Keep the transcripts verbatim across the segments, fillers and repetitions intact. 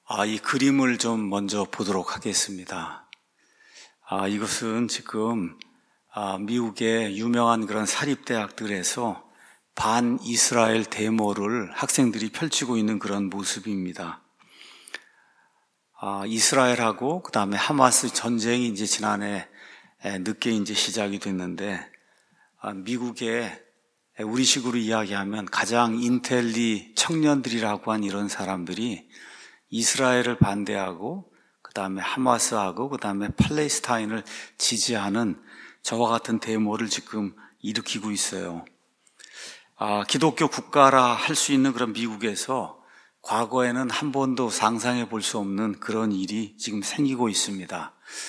아, 이 그림을 좀 먼저 보도록 하겠습니다. 아, 이것은 지금 아, 미국의 유명한 그런 사립대학들에서 반 이스라엘 데모를 학생들이 펼치고 있는 그런 모습입니다. 아, 이스라엘하고 그 다음에 하마스 전쟁이 이제 지난해 늦게 이제 시작이 됐는데, 아, 미국의 우리식으로 이야기하면 가장 인텔리 청년들이라고 한 이런 사람들이 이스라엘을 반대하고 그 다음에 하마스하고 그 다음에 팔레스타인을 지지하는 저와 같은 데모를 지금 일으키고 있어요. 아, 기독교 국가라 할 수 있는 그런 미국에서 과거에는 한 번도 상상해 볼 수 없는 그런 일이 지금 생기고 있습니다.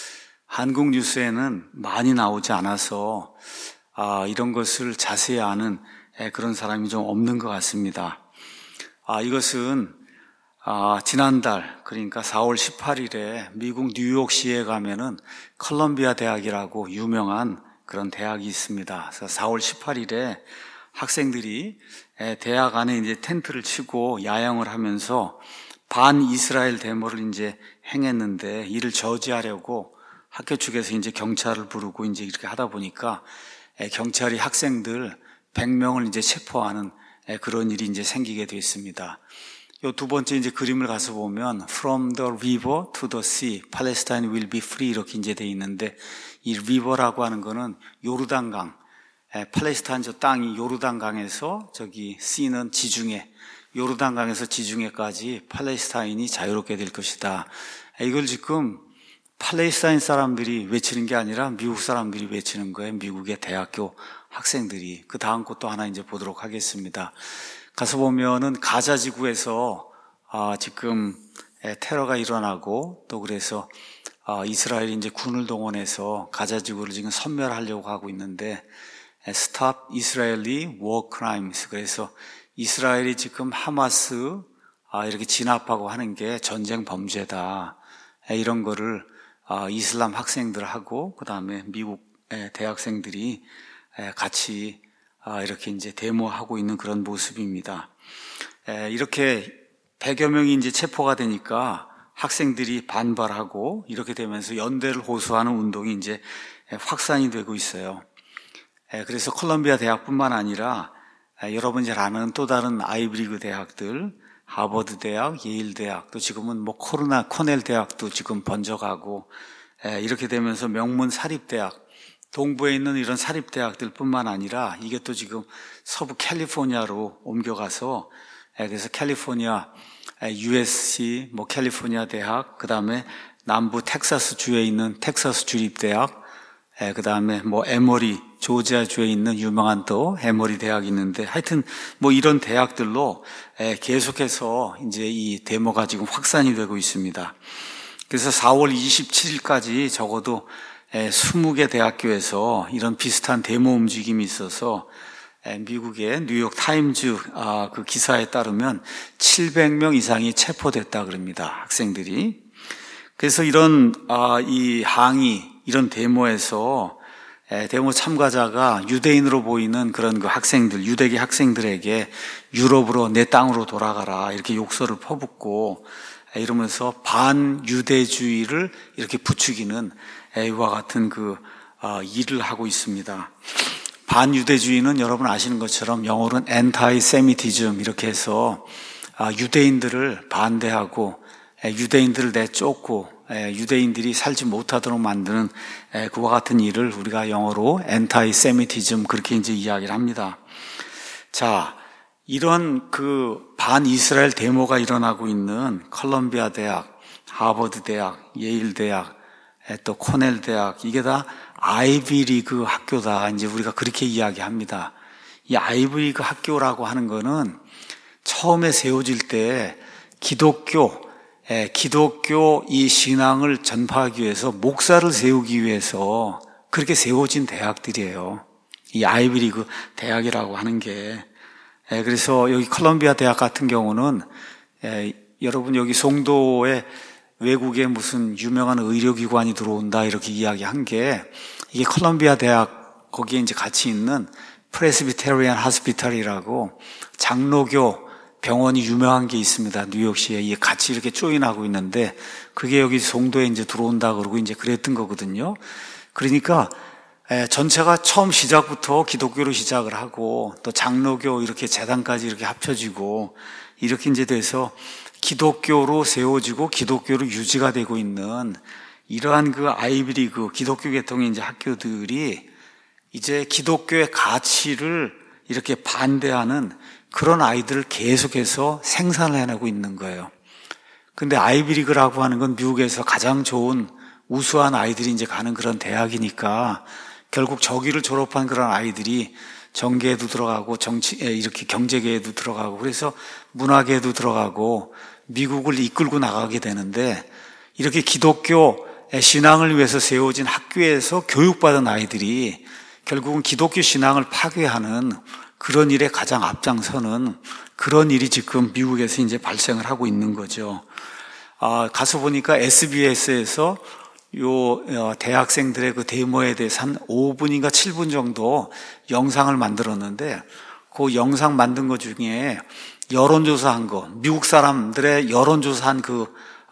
한국 뉴스에는 많이 나오지 않아서 아, 이런 것을 자세히 아는 그런 사람이 좀 없는 것 같습니다. 아, 이것은 아, 지난달, 그러니까 사월 십팔일에 미국 뉴욕시에 가면은 컬럼비아 대학이라고 유명한 그런 대학이 있습니다. 그래서 사월 십팔일에 학생들이 대학 안에 이제 텐트를 치고 야영을 하면서 반 이스라엘 데모를 이제 행했는데, 이를 저지하려고 학교 측에서 이제 경찰을 부르고 이제 이렇게 하다 보니까 경찰이 학생들 백 명을 이제 체포하는 그런 일이 이제 생기게 됐습니다. 요 두 번째 이제 그림을 가서 보면 From the river to the sea, Palestine will be free 이렇게 이제 돼 있는데, 이 river라고 하는 거는 요르단강, 팔레스타인 저 땅이 요르단강에서 저기 sea는 지중해, 요르단강에서 지중해까지 팔레스타인이 자유롭게 될 것이다. 이걸 지금 팔레스타인 사람들이 외치는 게 아니라 미국 사람들이 외치는 거예요. 미국의 대학교 학생들이. 그 다음 것도 하나 이제 보도록 하겠습니다. 가서 보면은 가자 지구에서 아, 지금 테러가 일어나고, 또 그래서 아, 이스라엘이 이제 군을 동원해서 가자 지구를 지금 섬멸하려고 하고 있는데, Stop Israeli War Crimes. 그래서 이스라엘이 지금 하마스 아, 이렇게 진압하고 하는 게 전쟁 범죄다. 이런 거를 아, 이슬람 학생들하고 그 다음에 미국 대학생들이 같이 아, 이렇게 이제 데모하고 있는 그런 모습입니다. 에, 이렇게 백여 명이 이제 체포가 되니까 학생들이 반발하고 이렇게 되면서 연대를 호소하는 운동이 이제 확산이 되고 있어요. 에, 그래서 콜롬비아 대학뿐만 아니라 에, 여러분이 잘 아는 또 다른 아이브리그 대학들, 하버드 대학, 예일 대학, 또 지금은 뭐 코르나 코넬 대학도 지금 번져가고, 에, 이렇게 되면서 명문 사립대학, 동부에 있는 이런 사립대학들 뿐만 아니라 이게 또 지금 서부 캘리포니아로 옮겨가서, 그래서 캘리포니아 유에스씨, 뭐 캘리포니아 대학, 그 다음에 남부 텍사스 주에 있는 텍사스 주립대학, 그 다음에 뭐 에머리, 조지아 주에 있는 유명한 또 에머리 대학이 있는데, 하여튼 뭐 이런 대학들로 계속해서 이제 이 데모가 지금 확산이 되고 있습니다. 그래서 사월 이십칠일까지 적어도 스무 개 대학교에서 이런 비슷한 데모 움직임이 있어서 미국의 뉴욕 타임즈 그 기사에 따르면 칠백 명 이상이 체포됐다 그럽니다. 학생들이. 그래서 이런 이 항의, 이런 데모에서 데모 참가자가 유대인으로 보이는 그런 그 학생들, 유대계 학생들에게 유럽으로, 내 땅으로 돌아가라 이렇게 욕설을 퍼붓고 이러면서 반유대주의를 이렇게 부추기는 이와 같은 그 일을 하고 있습니다. 반유대주의는 여러분 아시는 것처럼 영어로는 anti-Semitism 이렇게 해서 유대인들을 반대하고 유대인들을 내쫓고 유대인들이 살지 못하도록 만드는 그와 같은 일을 우리가 영어로 anti-Semitism 그렇게 이제 이야기를 합니다. 자, 이런 그 반이스라엘 데모가 일어나고 있는 컬럼비아 대학, 하버드 대학, 예일 대학, 또 코넬 대학, 이게 다 아이비리그 학교다. 이제 우리가 그렇게 이야기합니다. 이 아이비리그 학교라고 하는 거는 처음에 세워질 때 기독교, 예, 기독교 이 신앙을 전파하기 위해서 목사를 세우기 위해서 그렇게 세워진 대학들이에요. 이 아이비리그 대학이라고 하는 게. 예, 그래서 여기 컬럼비아 대학 같은 경우는 예, 여러분 여기 송도에 외국에 무슨 유명한 의료기관이 들어온다 이렇게 이야기한 게, 이게 컬럼비아 대학 거기에 이제 같이 있는 프레스비테리안 하스피탈이라고 장로교 병원이 유명한 게 있습니다. 뉴욕시에. 이게 같이 이렇게 조인하고 있는데 그게 여기 송도에 이제 들어온다 그러고 이제 그랬던 거거든요. 그러니까 전체가 처음 시작부터 기독교로 시작을 하고 또 장로교 이렇게 재단까지 이렇게 합쳐지고 이렇게 이제 돼서 기독교로 세워지고 기독교로 유지가 되고 있는 이러한 그 아이비리그 기독교 계통의 이제 학교들이 이제 기독교의 가치를 이렇게 반대하는 그런 아이들을 계속해서 생산을 해내고 있는 거예요. 근데 아이비리그라고 하는 건 미국에서 가장 좋은 우수한 아이들이 이제 가는 그런 대학이니까 결국 저기를 졸업한 그런 아이들이 정계에도 들어가고 정치, 이렇게 경제계에도 들어가고 그래서 문화계에도 들어가고 미국을 이끌고 나가게 되는데 이렇게 기독교 신앙을 위해서 세워진 학교에서 교육받은 아이들이 결국은 기독교 신앙을 파괴하는 그런 일에 가장 앞장서는 그런 일이 지금 미국에서 이제 발생을 하고 있는 거죠. 아, 가서 보니까 에스비에스에서 요 대학생들의 그 데모에 대해서 한 오 분인가 칠 분 정도 영상을 만들었는데 그 영상 만든 것 중에 여론조사한 거, 미국 사람들의 여론조사한 그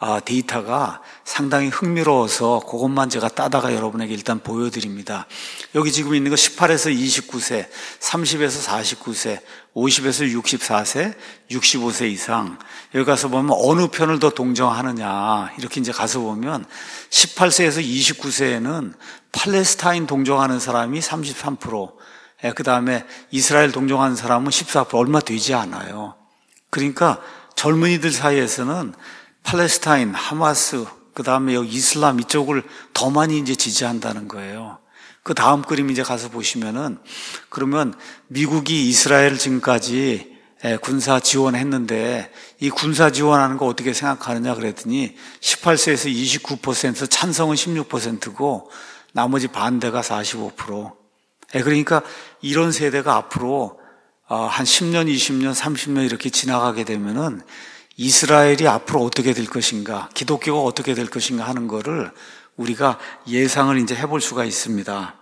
데이터가 상당히 흥미로워서 그것만 제가 따다가 여러분에게 일단 보여드립니다. 여기 지금 있는 거 십팔에서 이십구 세, 삼십에서 사십구 세, 오십에서 육십사 세, 육십오 세 이상. 여기 가서 보면 어느 편을 더 동정하느냐 이렇게 이제 가서 보면 십팔 세에서 이십구 세에는 팔레스타인 동정하는 사람이 삼십삼 퍼센트, 그 다음에 이스라엘 동정하는 사람은 십사 퍼센트, 얼마 되지 않아요. 그러니까 젊은이들 사이에서는 팔레스타인, 하마스, 그 다음에 여기 이슬람 이쪽을 더 많이 이제 지지한다는 거예요. 그 다음 그림 이제 가서 보시면은 그러면 미국이 이스라엘 지금까지 군사 지원했는데 이 군사 지원하는 거 어떻게 생각하느냐 그랬더니 십팔 세에서 이십구 퍼센트, 찬성은 십육 퍼센트고 나머지 반대가 사십오 퍼센트. 그러니까 이런 세대가 앞으로 한 십 년, 이십 년, 삼십 년 이렇게 지나가게 되면은 이스라엘이 앞으로 어떻게 될 것인가, 기독교가 어떻게 될 것인가 하는 거를 우리가 예상을 이제 해볼 수가 있습니다.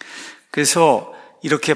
그래서 이렇게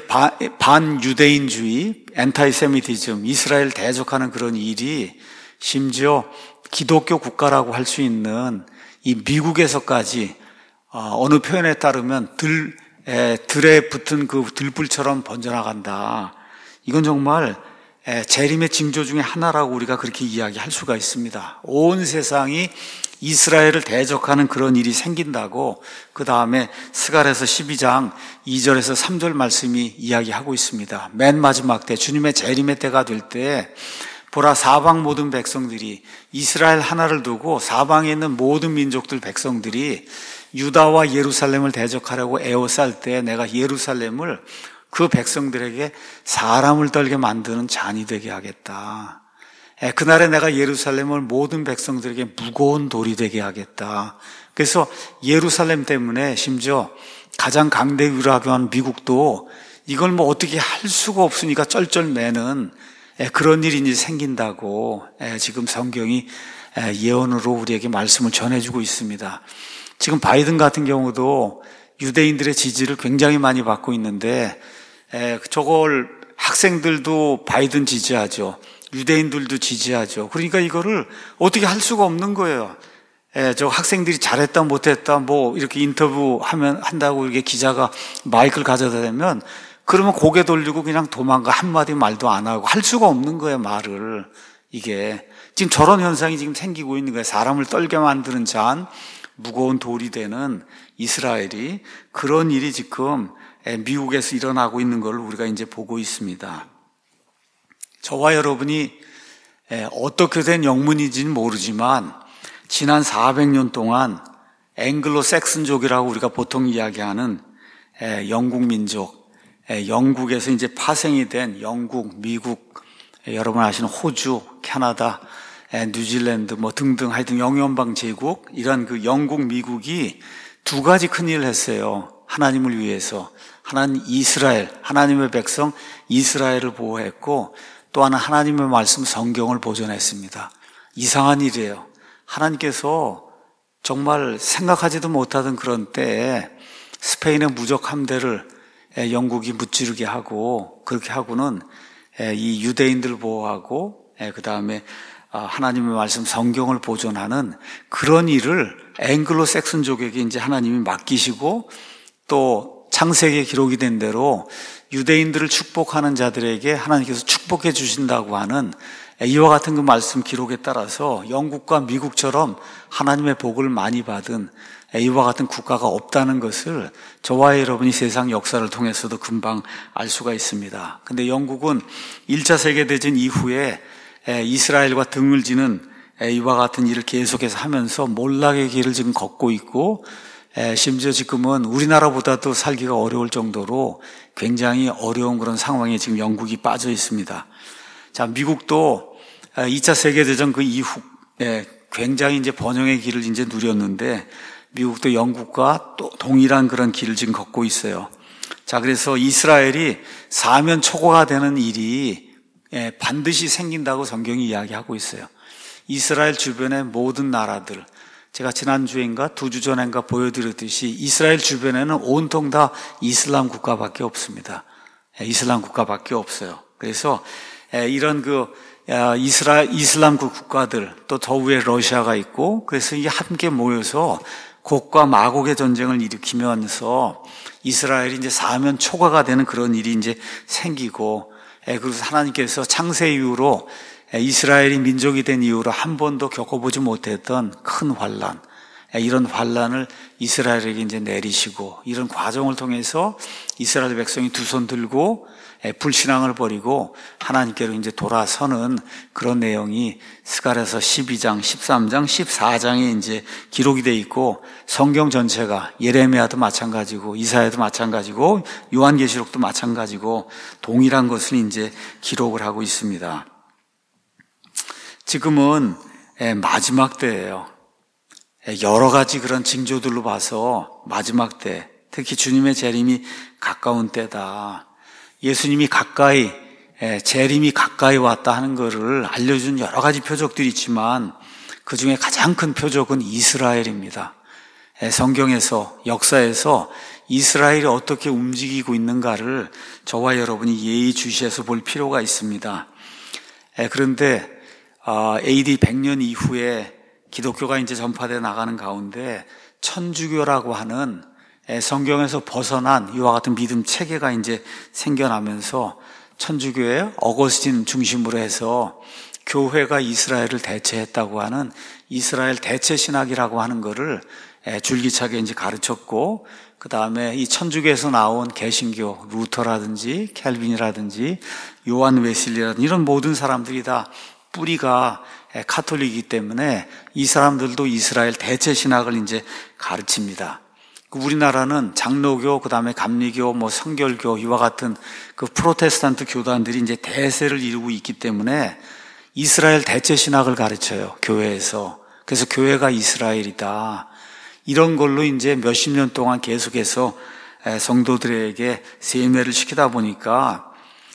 반유대인주의, 엔타이세미티즘, 이스라엘 대적하는 그런 일이 심지어 기독교 국가라고 할 수 있는 이 미국에서까지 어느 표현에 따르면 들, 들에 붙은 그 들불처럼 번져나간다. 이건 정말 재림의 징조 중에 하나라고 우리가 그렇게 이야기할 수가 있습니다. 온 세상이 이스라엘을 대적하는 그런 일이 생긴다고 그 다음에 스가랴서 십이 장 이 절에서 삼 절 말씀이 이야기하고 있습니다. 맨 마지막 때 주님의 재림의 때가 될 때 보라 사방 모든 백성들이 이스라엘 하나를 두고 사방에 있는 모든 민족들 백성들이 유다와 예루살렘을 대적하려고 에워쌀 때 내가 예루살렘을 그 백성들에게 사람을 떨게 만드는 잔이 되게 하겠다. 그날에 내가 예루살렘을 모든 백성들에게 무거운 돌이 되게 하겠다. 그래서 예루살렘 때문에 심지어 가장 강대 유라교한 미국도 이걸 뭐 어떻게 할 수가 없으니까 쩔쩔매는 그런 일이 이제 생긴다고 지금 성경이 예언으로 우리에게 말씀을 전해주고 있습니다. 지금 바이든 같은 경우도 유대인들의 지지를 굉장히 많이 받고 있는데 에, 저걸 학생들도 바이든 지지하죠. 유대인들도 지지하죠. 그러니까 이거를 어떻게 할 수가 없는 거예요. 에, 저 학생들이 잘했다 못했다 뭐 이렇게 인터뷰 하면 한다고 이렇게 기자가 마이크를 가져다 대면 그러면 고개 돌리고 그냥 도망가 한마디 말도 안 하고 할 수가 없는 거예요, 말을. 이게 지금 저런 현상이 지금 생기고 있는 거예요. 사람을 떨게 만드는 잔, 무거운 돌이 되는 이스라엘이 그런 일이 지금 미국에서 일어나고 있는 걸 우리가 이제 보고 있습니다. 저와 여러분이 어떻게 된 영문인지는 모르지만 지난 사백 년 동안 앵글로 섹슨족이라고 우리가 보통 이야기하는 영국 민족, 영국에서 이제 파생이 된 영국, 미국, 여러분 아시는 호주, 캐나다, 뉴질랜드 뭐 등등 하여튼 영연방 제국 이런 그 영국, 미국이 두 가지 큰 일을 했어요. 하나님을 위해서. 하나는 이스라엘, 하나님의 백성 이스라엘을 보호했고 또 하나 하나님의 말씀 성경을 보존했습니다. 이상한 일이에요. 하나님께서 정말 생각하지도 못하던 그런 때에 스페인의 무적 함대를 영국이 무찌르게 하고 그렇게 하고는 이 유대인들을 보호하고 그 다음에 하나님의 말씀 성경을 보존하는 그런 일을 앵글로색슨족에게 이제 하나님이 맡기시고, 또 창세기에 기록이 된 대로 유대인들을 축복하는 자들에게 하나님께서 축복해 주신다고 하는 이와 같은 그 말씀 기록에 따라서 영국과 미국처럼 하나님의 복을 많이 받은 이와 같은 국가가 없다는 것을 저와 여러분이 세상 역사를 통해서도 금방 알 수가 있습니다. 근데 영국은 일 차 세계대전 이후에 이스라엘과 등을 지는 이와 같은 일을 계속해서 하면서 몰락의 길을 지금 걷고 있고, 심지어 지금은 우리나라보다도 살기가 어려울 정도로 굉장히 어려운 그런 상황에 지금 영국이 빠져 있습니다. 자, 미국도 이 차 세계대전 그 이후에 굉장히 이제 번영의 길을 이제 누렸는데, 미국도 영국과 또 동일한 그런 길을 지금 걷고 있어요. 자, 그래서 이스라엘이 사면초가가 되는 일이 반드시 생긴다고 성경이 이야기하고 있어요. 이스라엘 주변의 모든 나라들, 제가 지난주인가 두 주 전인가 보여드렸듯이 이스라엘 주변에는 온통 다 이슬람 국가밖에 없습니다. 이슬람 국가밖에 없어요. 그래서 이런 그 이스라엘 이슬람 국가들, 또 더 위에 러시아가 있고, 그래서 이게 함께 모여서 곡과 마곡의 전쟁을 일으키면서 이스라엘이 이제 사면 초과가 되는 그런 일이 이제 생기고, 그래서 하나님께서 창세 이후로 이스라엘이 민족이 된 이후로 한 번도 겪어보지 못했던 큰 환란, 이런 환란을 이스라엘에게 이제 내리시고, 이런 과정을 통해서 이스라엘 백성이 두 손 들고 불신앙을 버리고 하나님께로 이제 돌아서는 그런 내용이 스가랴서 십이 장, 십삼 장, 십사 장에 이제 기록이 돼 있고, 성경 전체가 예레미야도 마찬가지고 이사야도 마찬가지고 요한계시록도 마찬가지고 동일한 것을 이제 기록을 하고 있습니다. 지금은 마지막 때예요. 여러 가지 그런 징조들로 봐서 마지막 때, 특히 주님의 재림이 가까운 때다. 예수님이 가까이, 재림이 가까이 왔다 하는 것을 알려준 여러 가지 표적들이 있지만 그 중에 가장 큰 표적은 이스라엘입니다. 성경에서, 역사에서 이스라엘이 어떻게 움직이고 있는가를 저와 여러분이 예의주시해서 볼 필요가 있습니다. 그런데 에이디 백 년 이후에 기독교가 이제 전파되어 나가는 가운데 천주교라고 하는 성경에서 벗어난 이와 같은 믿음 체계가 이제 생겨나면서 천주교의 어거스틴 중심으로 해서 교회가 이스라엘을 대체했다고 하는 이스라엘 대체 신학이라고 하는 것을 줄기차게 이제 가르쳤고, 그 다음에 이 천주교에서 나온 개신교, 루터라든지 켈빈이라든지 요한 웨슬리라든지 이런 모든 사람들이 다 뿌리가 카톨릭이기 때문에 이 사람들도 이스라엘 대체 신학을 이제 가르칩니다. 우리나라는 장로교, 그 다음에 감리교, 뭐 성결교 이와 같은 그 프로테스탄트 교단들이 이제 대세를 이루고 있기 때문에 이스라엘 대체 신학을 가르쳐요, 교회에서. 그래서 교회가 이스라엘이다. 이런 걸로 이제 몇십 년 동안 계속해서 성도들에게 세뇌를 시키다 보니까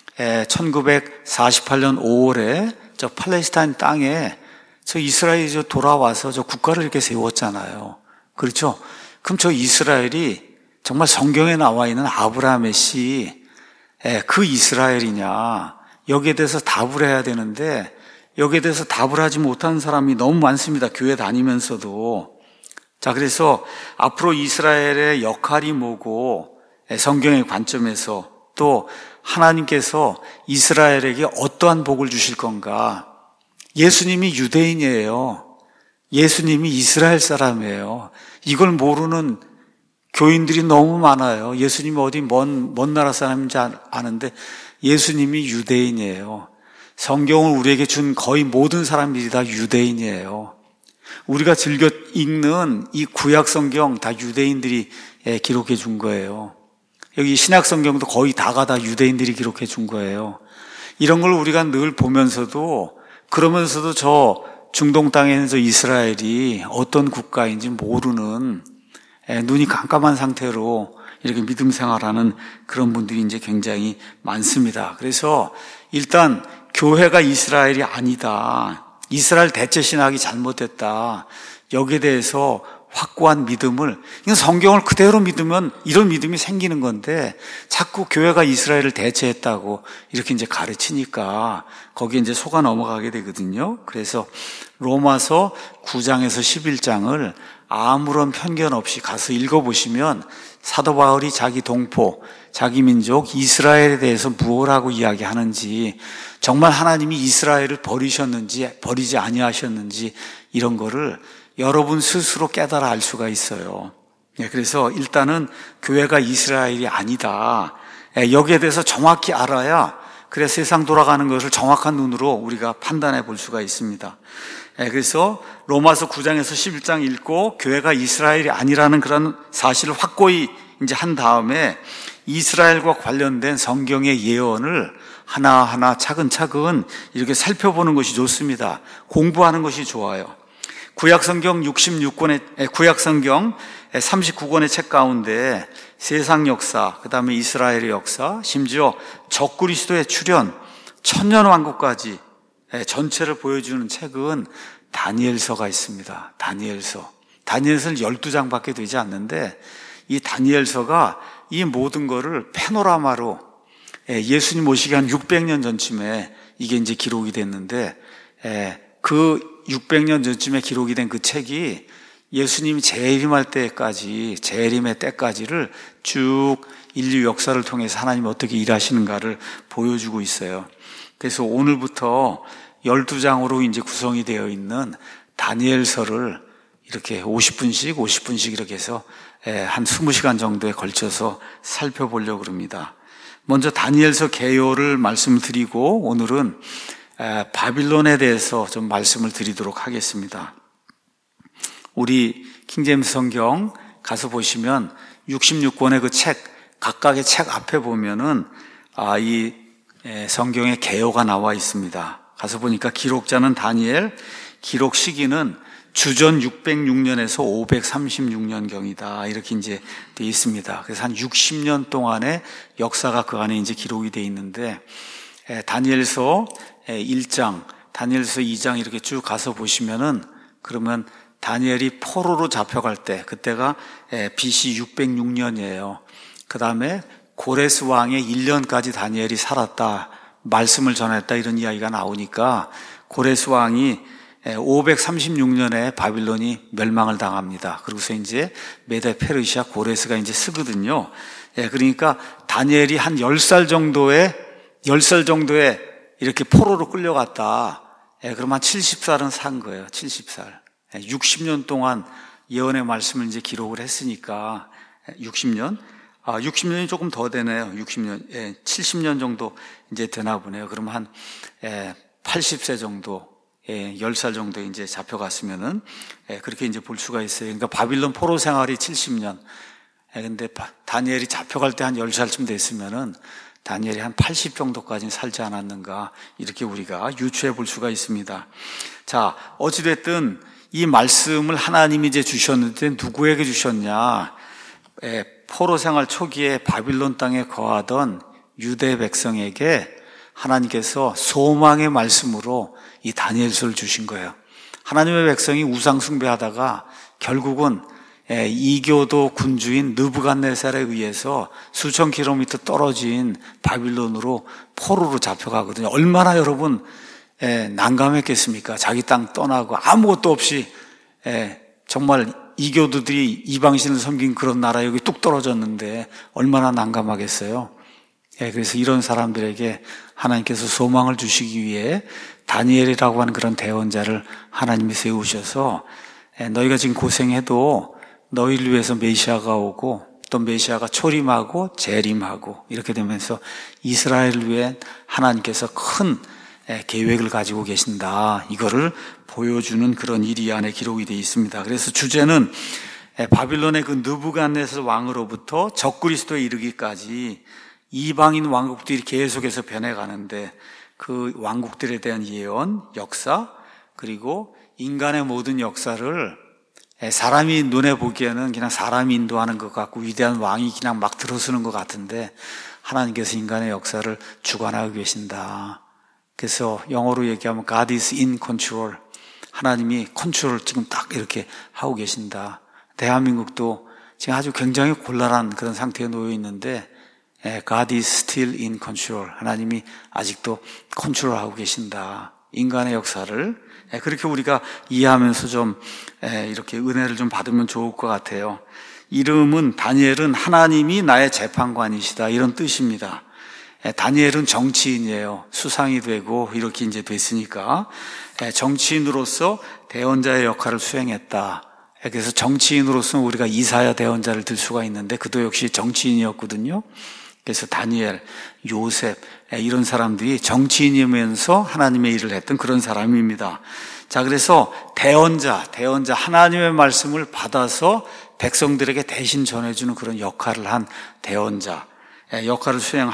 천구백사십팔 년 오월에 저 팔레스타인 땅에 저 이스라엘이 저 돌아와서 저 국가를 이렇게 세웠잖아요. 그렇죠? 그럼 저 이스라엘이 정말 성경에 나와 있는 아브라함의 씨, 그 이스라엘이냐, 여기에 대해서 답을 해야 되는데 여기에 대해서 답을 하지 못하는 사람이 너무 많습니다. 교회 다니면서도. 자, 그래서 앞으로 이스라엘의 역할이 뭐고, 성경의 관점에서 또 하나님께서 이스라엘에게 어떠한 복을 주실 건가. 예수님이 유대인이에요. 예수님이 이스라엘 사람이에요. 이걸 모르는 교인들이 너무 많아요. 예수님이 어디 먼, 먼 나라 사람인지 아는데 예수님이 유대인이에요. 성경을 우리에게 준 거의 모든 사람들이 다 유대인이에요. 우리가 즐겨 읽는 이 구약 성경 다 유대인들이 기록해 준 거예요. 여기 신약 성경도 거의 다가 다 유대인들이 기록해 준 거예요. 이런 걸 우리가 늘 보면서도, 그러면서도 저 중동 땅에 있는 저 이스라엘이 어떤 국가인지 모르는, 눈이 깜깜한 상태로 이렇게 믿음 생활하는 그런 분들이 이제 굉장히 많습니다. 그래서 일단 교회가 이스라엘이 아니다, 이스라엘 대체 신학이 잘못됐다, 여기에 대해서 확고한 믿음을, 이건 성경을 그대로 믿으면 이런 믿음이 생기는 건데 자꾸 교회가 이스라엘을 대체했다고 이렇게 이제 가르치니까 거기에 이제 속아 넘어가게 되거든요. 그래서 로마서 구 장에서 십일 장을 아무런 편견 없이 가서 읽어보시면 사도 바울이 자기 동포, 자기 민족 이스라엘에 대해서 무엇하고 이야기하는지, 정말 하나님이 이스라엘을 버리셨는지 버리지 아니하셨는지 이런 거를 여러분 스스로 깨달아 알 수가 있어요. 그래서 일단은 교회가 이스라엘이 아니다, 여기에 대해서 정확히 알아야 그래 세상 돌아가는 것을 정확한 눈으로 우리가 판단해 볼 수가 있습니다. 그래서 로마서 구 장에서 십일 장 읽고 교회가 이스라엘이 아니라는 그런 사실을 확고히 이제 한 다음에 이스라엘과 관련된 성경의 예언을 하나하나 차근차근 이렇게 살펴보는 것이 좋습니다. 공부하는 것이 좋아요. 구약성경 육십육 권의, 구약성경 삼십구 권의 책 가운데 세상 역사, 그 다음에 이스라엘의 역사, 심지어 적그리스도의 출현, 천년왕국까지 전체를 보여주는 책은 다니엘서가 있습니다. 다니엘서. 다니엘서는 열두 장밖에 되지 않는데 이 다니엘서가 이 모든 거를 패노라마로 예수님 오시기 한 육백 년 전쯤에 이게 이제 기록이 됐는데 그 육백 년 전쯤에 기록이 된 그 책이 예수님이 재림할 때까지, 재림의 때까지를 쭉 인류 역사를 통해서 하나님이 어떻게 일하시는가를 보여주고 있어요. 그래서 오늘부터 열두 장으로 이제 구성이 되어 있는 다니엘서를 이렇게 오십 분씩, 오십 분씩 이렇게 해서 한 이십 시간 정도에 걸쳐서 살펴보려고 합니다. 먼저 다니엘서 개요를 말씀을 드리고 오늘은 바빌론에 대해서 좀 말씀을 드리도록 하겠습니다. 우리 킹제임스 성경 가서 보시면 육십육 권의 그 책, 각각의 책 앞에 보면은 아, 이 성경의 개요가 나와 있습니다. 가서 보니까 기록자는 다니엘, 기록 시기는 주전 육백육 년에서 오백삼십육 년경이다. 이렇게 이제 돼 있습니다. 그래서 한 육십 년 동안의 역사가 그 안에 이제 기록이 돼 있는데, 다니엘서 일 장, 다니엘서 이 장 이렇게 쭉 가서 보시면은, 그러면 다니엘이 포로로 잡혀갈 때, 그때가 비씨 육백육 년이에요. 그 다음에 고레스 왕의 일 년까지 다니엘이 살았다, 말씀을 전했다, 이런 이야기가 나오니까 고레스 왕이 오백삼십육 년에 바빌론이 멸망을 당합니다. 그러고서 이제 메데 페르시아 고레스가 이제 쓰거든요. 그러니까 다니엘이 한 열 살 정도에, 열 살 정도에 이렇게 포로로 끌려갔다. 그럼 한 칠십 살은 산 거예요. 칠십 살. 육십 년 동안 예언의 말씀을 이제 기록을 했으니까 육십 년? 아, 육십 년이 조금 더 되네요. 육십 년. 예, 칠십 년 정도 이제 되나 보네요. 그러면 한 예, 팔십 세 정도, 예, 열 살 정도 이제 잡혀갔으면은 예, 그렇게 이제 볼 수가 있어요. 그러니까 바빌론 포로 생활이 칠십 년. 예, 근데 다니엘이 잡혀갈 때 한 열 살쯤 됐으면은 다니엘이 한 팔십 정도까지는 살지 않았는가, 이렇게 우리가 유추해 볼 수가 있습니다. 자, 어찌됐든 이 말씀을 하나님이 이제 주셨는데 누구에게 주셨냐? 예, 포로 생활 초기에 바빌론 땅에 거하던 유대 백성에게 하나님께서 소망의 말씀으로 이 다니엘서를 주신 거예요. 하나님의 백성이 우상 숭배하다가 결국은 이교도 군주인 느부갓네살에 의해서 수천 킬로미터 떨어진 바빌론으로 포로로 잡혀가거든요. 얼마나 여러분 난감했겠습니까? 자기 땅 떠나고 아무것도 없이 정말 이교도들이 이방신을 섬긴 그런 나라에 여기 뚝 떨어졌는데 얼마나 난감하겠어요. 그래서 이런 사람들에게 하나님께서 소망을 주시기 위해 다니엘이라고 하는 그런 대언자를 하나님이 세우셔서 너희가 지금 고생해도 너희를 위해서 메시아가 오고 또 메시아가 초림하고 재림하고 이렇게 되면서 이스라엘을 위해 하나님께서 큰 계획을 가지고 계신다, 이거를 보여주는 그런 일이 이 안에 기록이 되어 있습니다. 그래서 주제는 바빌론의 그 느부갓네살 왕으로부터 적그리스도에 이르기까지 이방인 왕국들이 계속해서 변해가는데 그 왕국들에 대한 예언, 역사, 그리고 인간의 모든 역사를 사람이 눈에 보기에는 그냥 사람이 인도하는 것 같고 위대한 왕이 그냥 막 들어서는 것 같은데 하나님께서 인간의 역사를 주관하고 계신다. 그래서 영어로 얘기하면 God is in control. 하나님이 컨트롤 지금 딱 이렇게 하고 계신다. 대한민국도 지금 아주 굉장히 곤란한 그런 상태에 놓여 있는데 God is still in control. 하나님이 아직도 컨트롤하고 계신다. 인간의 역사를 그렇게 우리가 이해하면서 좀 이렇게 은혜를 좀 받으면 좋을 것 같아요. 이름은 다니엘은 하나님이 나의 재판관이시다 이런 뜻입니다. 다니엘은 정치인이에요. 수상이 되고 이렇게 이제 됐으니까 정치인으로서 대언자의 역할을 수행했다. 그래서 정치인으로서는 우리가 이사야 대언자를 들 수가 있는데 그도 역시 정치인이었거든요. 그래서 다니엘, 요셉 이런 사람들이 정치인이면서 하나님의 일을 했던 그런 사람입니다. 자, 그래서 대언자, 대언자 하나님의 말씀을 받아서 백성들에게 대신 전해주는 그런 역할을 한 대언자 역할을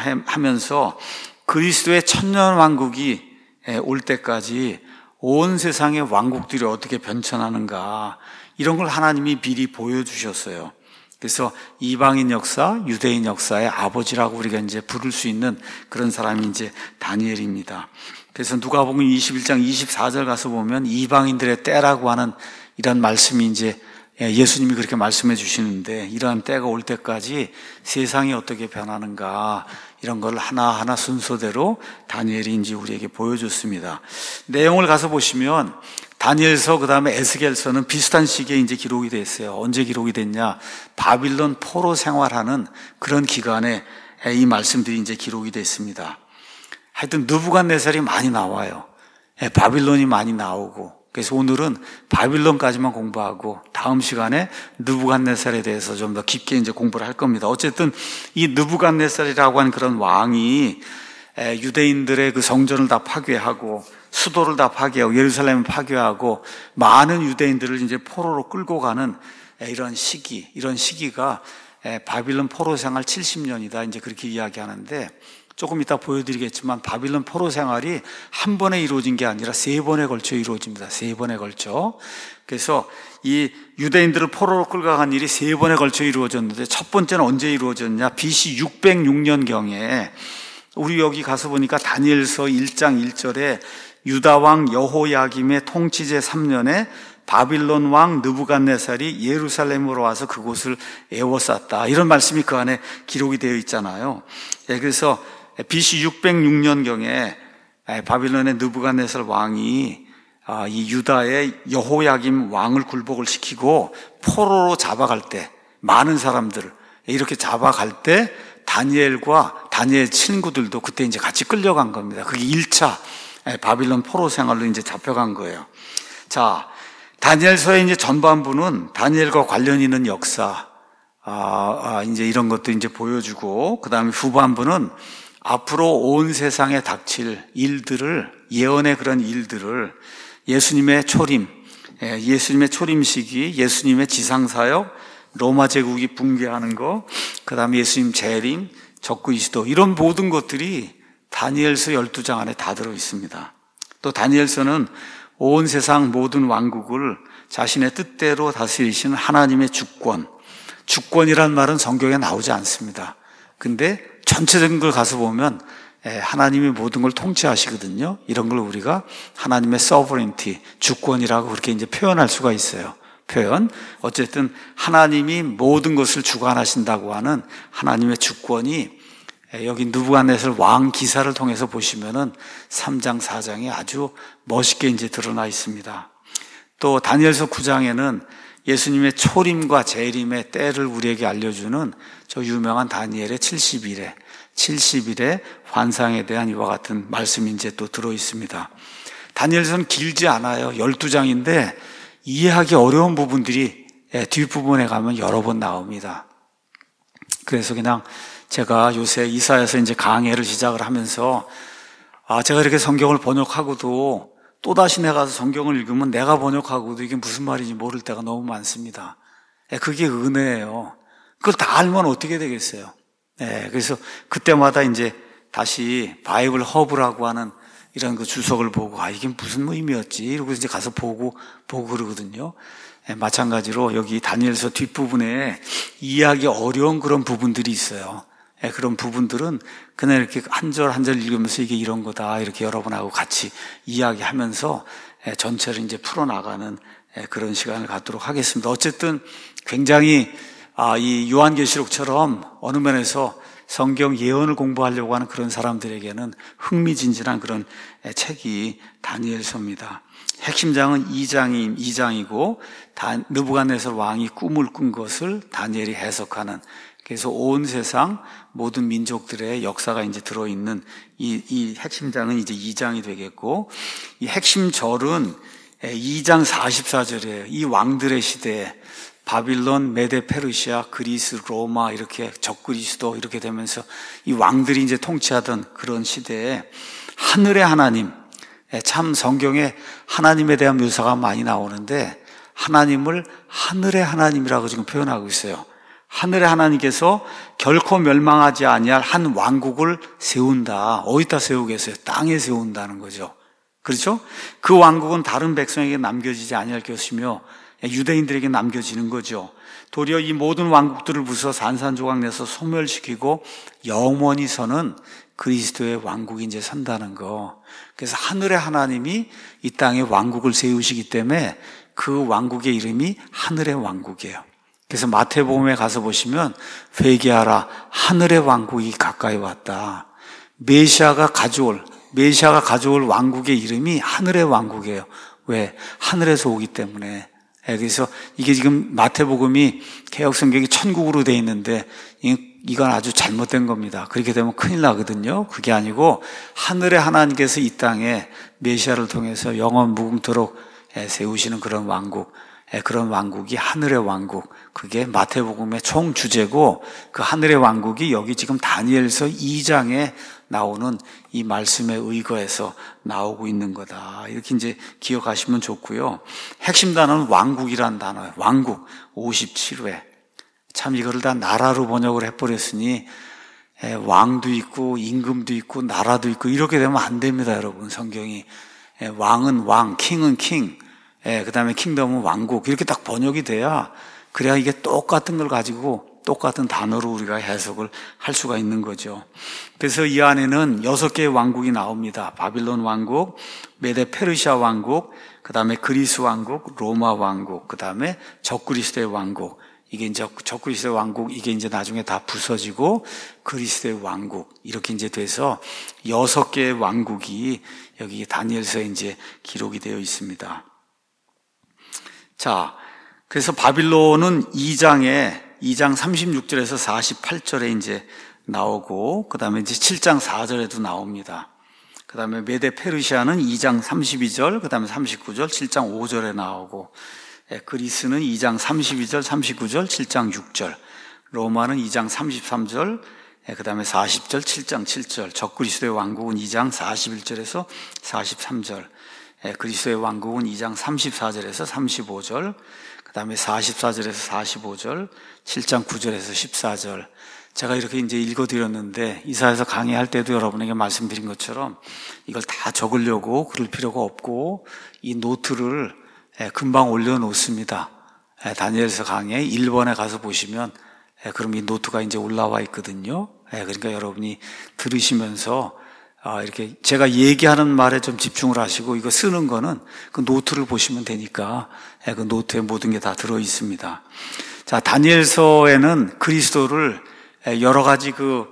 수행하면서 그리스도의 천년왕국이 올 때까지 온 세상의 왕국들이 어떻게 변천하는가 이런 걸 하나님이 미리 보여주셨어요. 그래서 이방인 역사, 유대인 역사의 아버지라고 우리가 이제 부를 수 있는 그런 사람이 이제 다니엘입니다. 그래서 누가복음 이십일 장 이십사 절 가서 보면 이방인들의 때라고 하는 이런 말씀이 이제 예수님이 그렇게 말씀해 주시는데 이러한 때가 올 때까지 세상이 어떻게 변하는가 이런 걸 하나하나 순서대로 다니엘이 이제 우리에게 보여줬습니다. 내용을 가서 보시면 다니엘서 그 다음에 에스겔서는 비슷한 시기에 이제 기록이 됐어요. 언제 기록이 됐냐? 바빌론 포로 생활하는 그런 기간에 이 말씀들이 이제 기록이 됐습니다. 하여튼 느부갓네살이 많이 나와요. 바빌론이 많이 나오고. 그래서 오늘은 바빌론까지만 공부하고 다음 시간에 느부갓네살에 대해서 좀 더 깊게 이제 공부를 할 겁니다. 어쨌든 이 느부갓네살이라고 하는 그런 왕이 유대인들의 그 성전을 다 파괴하고 수도를 다 파괴하고 예루살렘을 파괴하고 많은 유대인들을 이제 포로로 끌고 가는 이런 시기, 이런 시기가 바빌론 포로 생활 칠십 년이다. 이제 그렇게 이야기하는데 조금 이따 보여드리겠지만 바빌론 포로 생활이 한 번에 이루어진 게 아니라 세 번에 걸쳐 이루어집니다. 세 번에 걸쳐. 그래서 이 유대인들을 포로로 끌고 간 일이 세 번에 걸쳐 이루어졌는데 첫 번째는 언제 이루어졌냐? 비씨 육백육 년경에 우리 여기 가서 보니까 다니엘서 일 장 일 절에 유다 왕 여호야김의 통치제 삼 년에 바빌론 왕 느부갓네살이 예루살렘으로 와서 그곳을 에워쌌다. 이런 말씀이 그 안에 기록이 되어 있잖아요. 예, 그래서 비씨 육백육 년경에 바빌론의 느부갓네살 왕이 이 유다의 여호야김 왕을 굴복을 시키고 포로로 잡아갈 때 많은 사람들을 이렇게 잡아갈 때 다니엘과 다니엘 친구들도 그때 이제 같이 끌려간 겁니다. 그게 일 차 바빌론 포로 생활로 이제 잡혀간 거예요. 자, 다니엘서의 이제 전반부는 다니엘과 관련 있는 역사, 아, 아, 이제 이런 것도 이제 보여주고, 그 다음에 후반부는 앞으로 온 세상에 닥칠 일들을, 예언의 그런 일들을 예수님의 초림, 예수님의 초림 시기, 예수님의 지상사역, 로마 제국이 붕괴하는 거, 그 다음에 예수님 재림, 적그리스도 이런 모든 것들이 다니엘서 열두 장 안에 다 들어 있습니다. 또 다니엘서는 온 세상 모든 왕국을 자신의 뜻대로 다스리시는 하나님의 주권, 주권이란 말은 성경에 나오지 않습니다. 근데 전체적인 걸 가서 보면 하나님이 모든 걸 통치하시거든요. 이런 걸 우리가 하나님의 sovereignty, 주권이라고 그렇게 이제 표현할 수가 있어요. 표현. 어쨌든 하나님이 모든 것을 주관하신다고 하는 하나님의 주권이 여기 느부갓네살 왕 기사를 통해서 보시면은 삼 장, 사 장에 아주 멋있게 이제 드러나 있습니다. 또 다니엘서 구 장에는 예수님의 초림과 재림의 때를 우리에게 알려주는 저 유명한 다니엘의 칠십 일의 칠십 일의 환상에 대한 이와 같은 말씀이 이제 또 들어 있습니다. 다니엘서는 길지 않아요. 열두 장인데 이해하기 어려운 부분들이 뒷부분에 가면 여러 번 나옵니다. 그래서 그냥 제가 요새 이사야서 이제 강해를 시작을 하면서 아, 제가 이렇게 성경을 번역하고도 또다시 내가 가서 성경을 읽으면 내가 번역하고도 이게 무슨 말인지 모를 때가 너무 많습니다. 그게 은혜예요. 그걸 다 알면 어떻게 되겠어요? 네, 그래서 그때마다 이제 다시 바이블 허브라고 하는 이런 그 주석을 보고 아, 이게 무슨 의미였지? 이러고 이제 가서 보고, 보고 그러거든요. 네, 마찬가지로 여기 다니엘서 뒷부분에 이해하기 어려운 그런 부분들이 있어요. 그런 부분들은 그냥 이렇게 한 절 한 절 읽으면서 이게 이런 거다 이렇게 여러분하고 같이 이야기하면서 전체를 이제 풀어나가는 그런 시간을 갖도록 하겠습니다. 어쨌든 굉장히 이 요한계시록처럼 어느 면에서 성경 예언을 공부하려고 하는 그런 사람들에게는 흥미진진한 그런 책이 다니엘서입니다. 핵심장은 이 장이, 이 장이고 느부갓네살 왕이 꿈을 꾼 것을 다니엘이 해석하는, 그래서 온 세상 모든 민족들의 역사가 이제 들어있는 이, 이 핵심장은 이제 이 장이 되겠고, 이 핵심 절은 이 장 사십사 절이에요. 이 왕들의 시대에 바빌론, 메데, 페르시아, 그리스, 로마 이렇게 적그리스도 이렇게 되면서 이 왕들이 이제 통치하던 그런 시대에 하늘의 하나님, 참 성경에 하나님에 대한 묘사가 많이 나오는데 하나님을 하늘의 하나님이라고 지금 표현하고 있어요. 하늘의 하나님께서 결코 멸망하지 아니할 한 왕국을 세운다. 어디다 세우겠어요? 땅에 세운다는 거죠. 그렇죠? 그 왕국은 다른 백성에게 남겨지지 아니할 것이며 유대인들에게 남겨지는 거죠. 도리어 이 모든 왕국들을 부숴 산산조각 내서 소멸시키고 영원히 서는 그리스도의 왕국이 이제 선다는 거. 그래서 하늘의 하나님이 이 땅에 왕국을 세우시기 때문에 그 왕국의 이름이 하늘의 왕국이에요. 그래서 마태복음에 가서 보시면 회개하라, 하늘의 왕국이 가까이 왔다. 메시아가 가져올 메시아가 가져올 왕국의 이름이 하늘의 왕국이에요. 왜? 하늘에서 오기 때문에. 그래서 이게 지금 마태복음이 개역성경이 천국으로 돼 있는데 이건 아주 잘못된 겁니다. 그렇게 되면 큰일 나거든요. 그게 아니고 하늘의 하나님께서 이 땅에 메시아를 통해서 영원 무궁토록 세우시는 그런 왕국, 그런 왕국이 하늘의 왕국, 그게 마태복음의 총 주제고, 그 하늘의 왕국이 여기 지금 다니엘서 이 장에 나오는 이 말씀에 의거해서 나오고 있는 거다. 이렇게 이제 기억하시면 좋고요. 핵심 단어는 왕국이란 단어예요. 왕국 오십칠 회. 참 이거를 다 나라로 번역을 해버렸으니 왕도 있고 임금도 있고 나라도 있고 이렇게 되면 안 됩니다, 여러분. 성경이 왕은 왕, 킹은 킹, 그 다음에 킹덤은 왕국 이렇게 딱 번역이 돼야, 그래야 이게 똑같은 걸 가지고 똑같은 단어로 우리가 해석을 할 수가 있는 거죠. 그래서 이 안에는 여섯 개의 왕국이 나옵니다. 바빌론 왕국, 메데 페르시아 왕국, 그 다음에 그리스 왕국, 로마 왕국, 그 다음에 적그리스도의 왕국. 이게 이제 적그리스도의 왕국, 이게 이제 나중에 다 부서지고 그리스도의 왕국 이렇게 이제 돼서 여섯 개의 왕국이 여기 다니엘서에 이제 기록이 되어 있습니다. 자, 그래서 바빌론은 이 장에 이 장 삼십육 절에서 사십팔 절에 이제 나오고, 그 다음에 이제 칠 장 사 절에도 나옵니다. 그 다음에 메데 페르시아는 이 장 삼십이 절, 그 다음에 삼십구 절, 칠 장 오 절에 나오고, 그리스는 이 장 삼십이 절, 삼십구 절, 칠 장 육 절, 로마는 이 장 삼십삼 절, 그 다음에 사십 절, 칠 장 칠 절, 적그리스도의 왕국은 이 장 사십일 절에서 사십삼 절, 그리스도의 왕국은 이 장 삼십사 절에서 삼십오 절, 그 다음에 사십사 절에서 사십오 절, 칠 장 구 절에서 십사 절. 제가 이렇게 이제 읽어드렸는데, 이사야서 강의할 때도 여러분에게 말씀드린 것처럼 이걸 다 적으려고 그럴 필요가 없고, 이 노트를 금방 올려놓습니다. 다니엘서 강의 일 번에 가서 보시면, 그럼 이 노트가 이제 올라와 있거든요. 그러니까 여러분이 들으시면서 이렇게 제가 얘기하는 말에 좀 집중을 하시고, 이거 쓰는 거는 그 노트를 보시면 되니까 그 노트에 모든 게 다 들어 있습니다. 자, 다니엘서에는 그리스도를 여러 가지 그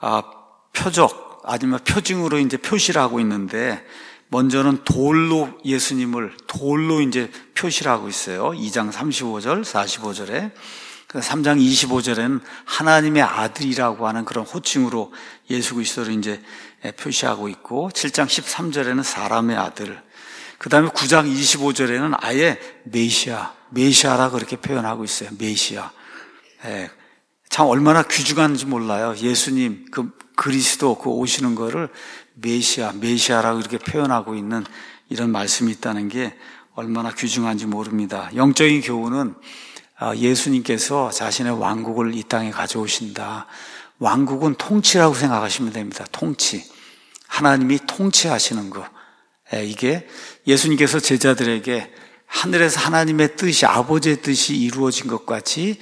표적 아니면 표징으로 이제 표시를 하고 있는데, 먼저는 돌로 예수님을 돌로 이제 표시를 하고 있어요. 이 장 삼십오 절, 사십오 절에. 삼 장 이십오 절에는 하나님의 아들이라고 하는 그런 호칭으로 예수 그리스도를 이제 표시하고 있고, 칠 장 십삼 절에는 사람의 아들, 그 다음에 구 장 이십오 절에는 아예 메시아, 메시아라 그렇게 표현하고 있어요. 메시아. 예, 참 얼마나 귀중한지 몰라요. 예수님, 그 그리스도 그 오시는 거를 메시아, 메시아라고 이렇게 표현하고 있는 이런 말씀이 있다는 게 얼마나 귀중한지 모릅니다. 영적인 교훈은 예수님께서 자신의 왕국을 이 땅에 가져오신다. 왕국은 통치라고 생각하시면 됩니다. 통치. 하나님이 통치하시는 거. 이게 예수님께서 제자들에게 하늘에서 하나님의 뜻이, 아버지의 뜻이 이루어진 것 같이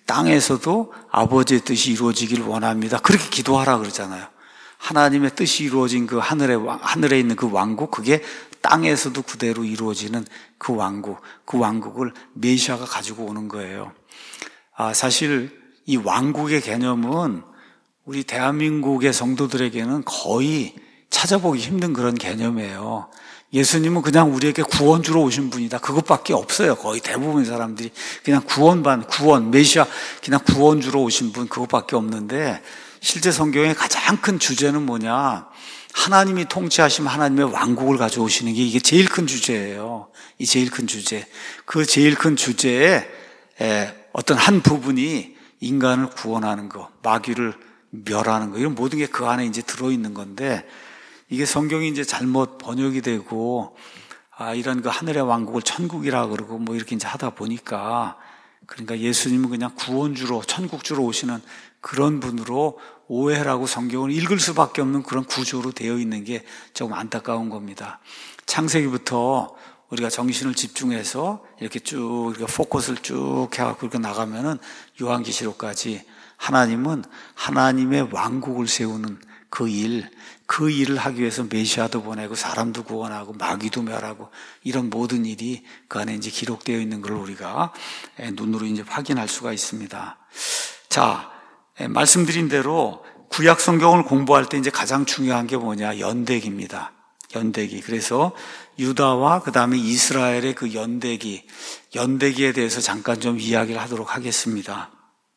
땅에서도 아버지의 뜻이 이루어지길 원합니다. 그렇게 기도하라 그러잖아요. 하나님의 뜻이 이루어진 그 하늘에, 하늘에 있는 그 왕국, 그게 땅에서도 그대로 이루어지는 그 왕국, 그 왕국을 메시아가 가지고 오는 거예요. 아, 사실 이 왕국의 개념은 우리 대한민국의 성도들에게는 거의 찾아보기 힘든 그런 개념이에요. 예수님은 그냥 우리에게 구원 주러 오신 분이다. 그것밖에 없어요. 거의 대부분 사람들이 그냥 구원반, 구원, 메시아, 그냥 구원 주러 오신 분 그것밖에 없는데, 실제 성경의 가장 큰 주제는 뭐냐? 하나님이 통치하시면 하나님의 왕국을 가져오시는 게 이게 제일 큰 주제예요. 이 제일 큰 주제. 그 제일 큰 주제에 어떤 한 부분이 인간을 구원하는 거, 마귀를 멸하는 거, 이런 모든 게 그 안에 이제 들어있는 건데, 이게 성경이 이제 잘못 번역이 되고, 아, 이런 그 하늘의 왕국을 천국이라 그러고 뭐 이렇게 이제 하다 보니까, 그러니까 예수님은 그냥 구원주로, 천국주로 오시는 그런 분으로 오해라고 성경을 읽을 수밖에 없는 그런 구조로 되어 있는 게 조금 안타까운 겁니다. 창세기부터 우리가 정신을 집중해서 이렇게 쭉 이렇게 포커스를 쭉 해갖고 이렇게 나가면은 요한계시록까지 하나님은 하나님의 왕국을 세우는 그 일, 그 일을 하기 위해서 메시아도 보내고 사람도 구원하고 마귀도 멸하고 이런 모든 일이 그 안에 이제 기록되어 있는 걸 우리가 눈으로 이제 확인할 수가 있습니다. 자, 말씀드린 대로 구약 성경을 공부할 때 이제 가장 중요한 게 뭐냐? 연대기입니다. 연대기. 그래서 유다와 그 다음에 이스라엘의 그 연대기, 연대기에 대해서 잠깐 좀 이야기를 하도록 하겠습니다.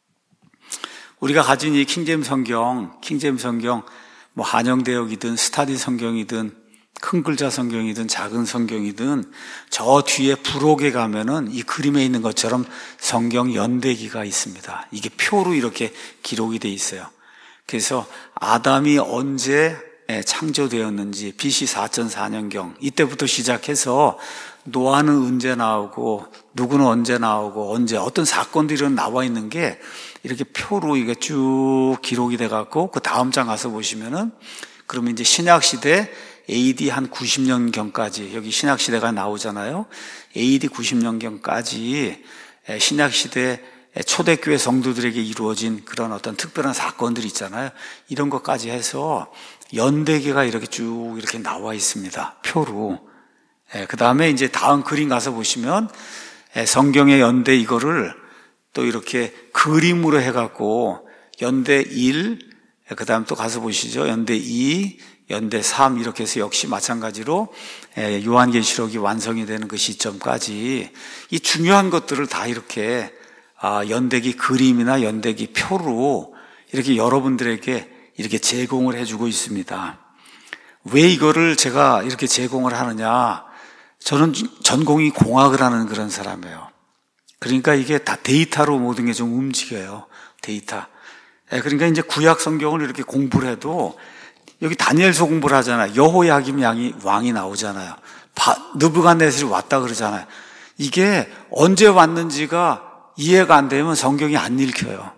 우리가 가진 이 킹제임 성경, 킹제임 성경, 뭐 한영대역이든 스타디 성경이든 큰 글자 성경이든 작은 성경이든 저 뒤에 부록에 가면은 이 그림에 있는 것처럼 성경 연대기가 있습니다. 이게 표로 이렇게 기록이 돼 있어요. 그래서 아담이 언제 창조되었는지 비씨 사천사 년경 이때부터 시작해서 노아는 언제 나오고 누구는 언제 나오고 언제 어떤 사건들이 나와 있는 게 이렇게 표로 이게 쭉 기록이 돼 갖고 그 다음 장 가서 보시면은 그러면 이제 신약 시대 에이디 한 구십 년경까지 여기 신약 시대가 나오잖아요. 에이디 구십 년경까지 신약 시대 초대교회 성도들에게 이루어진 그런 어떤 특별한 사건들이 있잖아요. 이런 것까지 해서 연대기가 이렇게 쭉 이렇게 나와 있습니다. 표로. 그 다음에 이제 다음 그림 가서 보시면 성경의 연대 이거를 또 이렇게 그림으로 해갖고 연대 일, 그 다음 또 가서 보시죠. 연대 이, 연대 삼 이렇게 해서 역시 마찬가지로 요한계시록이 완성이 되는 그 시점까지 이 중요한 것들을 다 이렇게 연대기 그림이나 연대기 표로 이렇게 여러분들에게 이렇게 제공을 해주고 있습니다. 왜 이거를 제가 이렇게 제공을 하느냐? 저는 전공이 공학을 하는 그런 사람이에요. 그러니까 이게 다 데이터로 모든 게 좀 움직여요. 데이터. 그러니까 이제 구약 성경을 이렇게 공부를 해도 여기 다니엘서 공부를 하잖아요. 여호야김 양이 왕이 나오잖아요. 느부갓네살이 왔다 그러잖아요. 이게 언제 왔는지가 이해가 안 되면 성경이 안 읽혀요.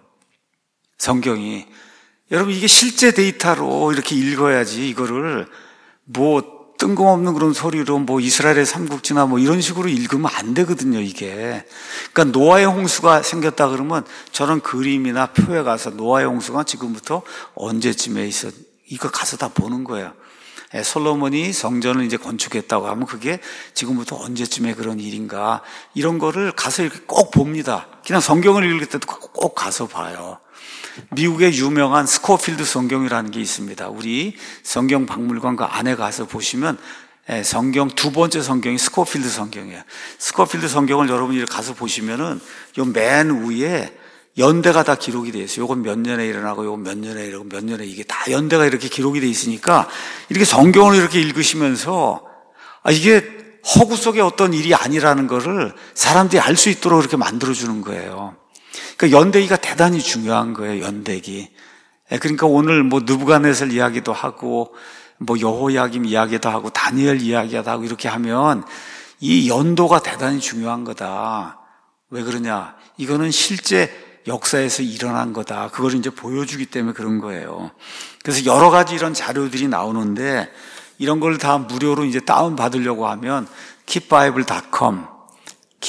성경이. 여러분 이게 실제 데이터로 이렇게 읽어야지 이거를 뭐 뜬금없는 그런 소리로 뭐 이스라엘의 삼국지나 뭐 이런 식으로 읽으면 안 되거든요, 이게. 그러니까 노아의 홍수가 생겼다 그러면 저런 그림이나 표에 가서 노아의 홍수가 지금부터 언제쯤에 있어, 이거 가서 다 보는 거예요. 솔로몬이 성전을 이제 건축했다고 하면 그게 지금부터 언제쯤에 그런 일인가, 이런 거를 가서 이렇게 꼭 봅니다. 그냥 성경을 읽을 때도 꼭 가서 봐요. 미국의 유명한 스코필드 성경이라는 게 있습니다. 우리 성경 박물관 그 안에 가서 보시면 성경 두 번째 성경이 스코필드 성경이에요. 스코필드 성경을 여러분이 가서 보시면은 요 맨 위에 연대가 다 기록이 되어 있어요. 요건 몇 년에 일어나고 요건 몇 년에 일어나고 몇 년에 이게 다 연대가 이렇게 기록이 되어 있으니까 이렇게 성경을 이렇게 읽으시면서 아 이게 허구 속의 어떤 일이 아니라는 거를 사람들이 알 수 있도록 이렇게 만들어주는 거예요. 그러니까 연대기가 대단히 중요한 거예요, 연대기. 그러니까 오늘 뭐 느부갓네살 이야기도 하고, 뭐 여호야김 이야기도 하고, 다니엘 이야기도 하고 이렇게 하면 이 연도가 대단히 중요한 거다. 왜 그러냐? 이거는 실제 역사에서 일어난 거다. 그걸 이제 보여주기 때문에 그런 거예요. 그래서 여러 가지 이런 자료들이 나오는데 이런 걸 다 무료로 이제 다운 받으려고 하면 킵바이블 닷컴, keep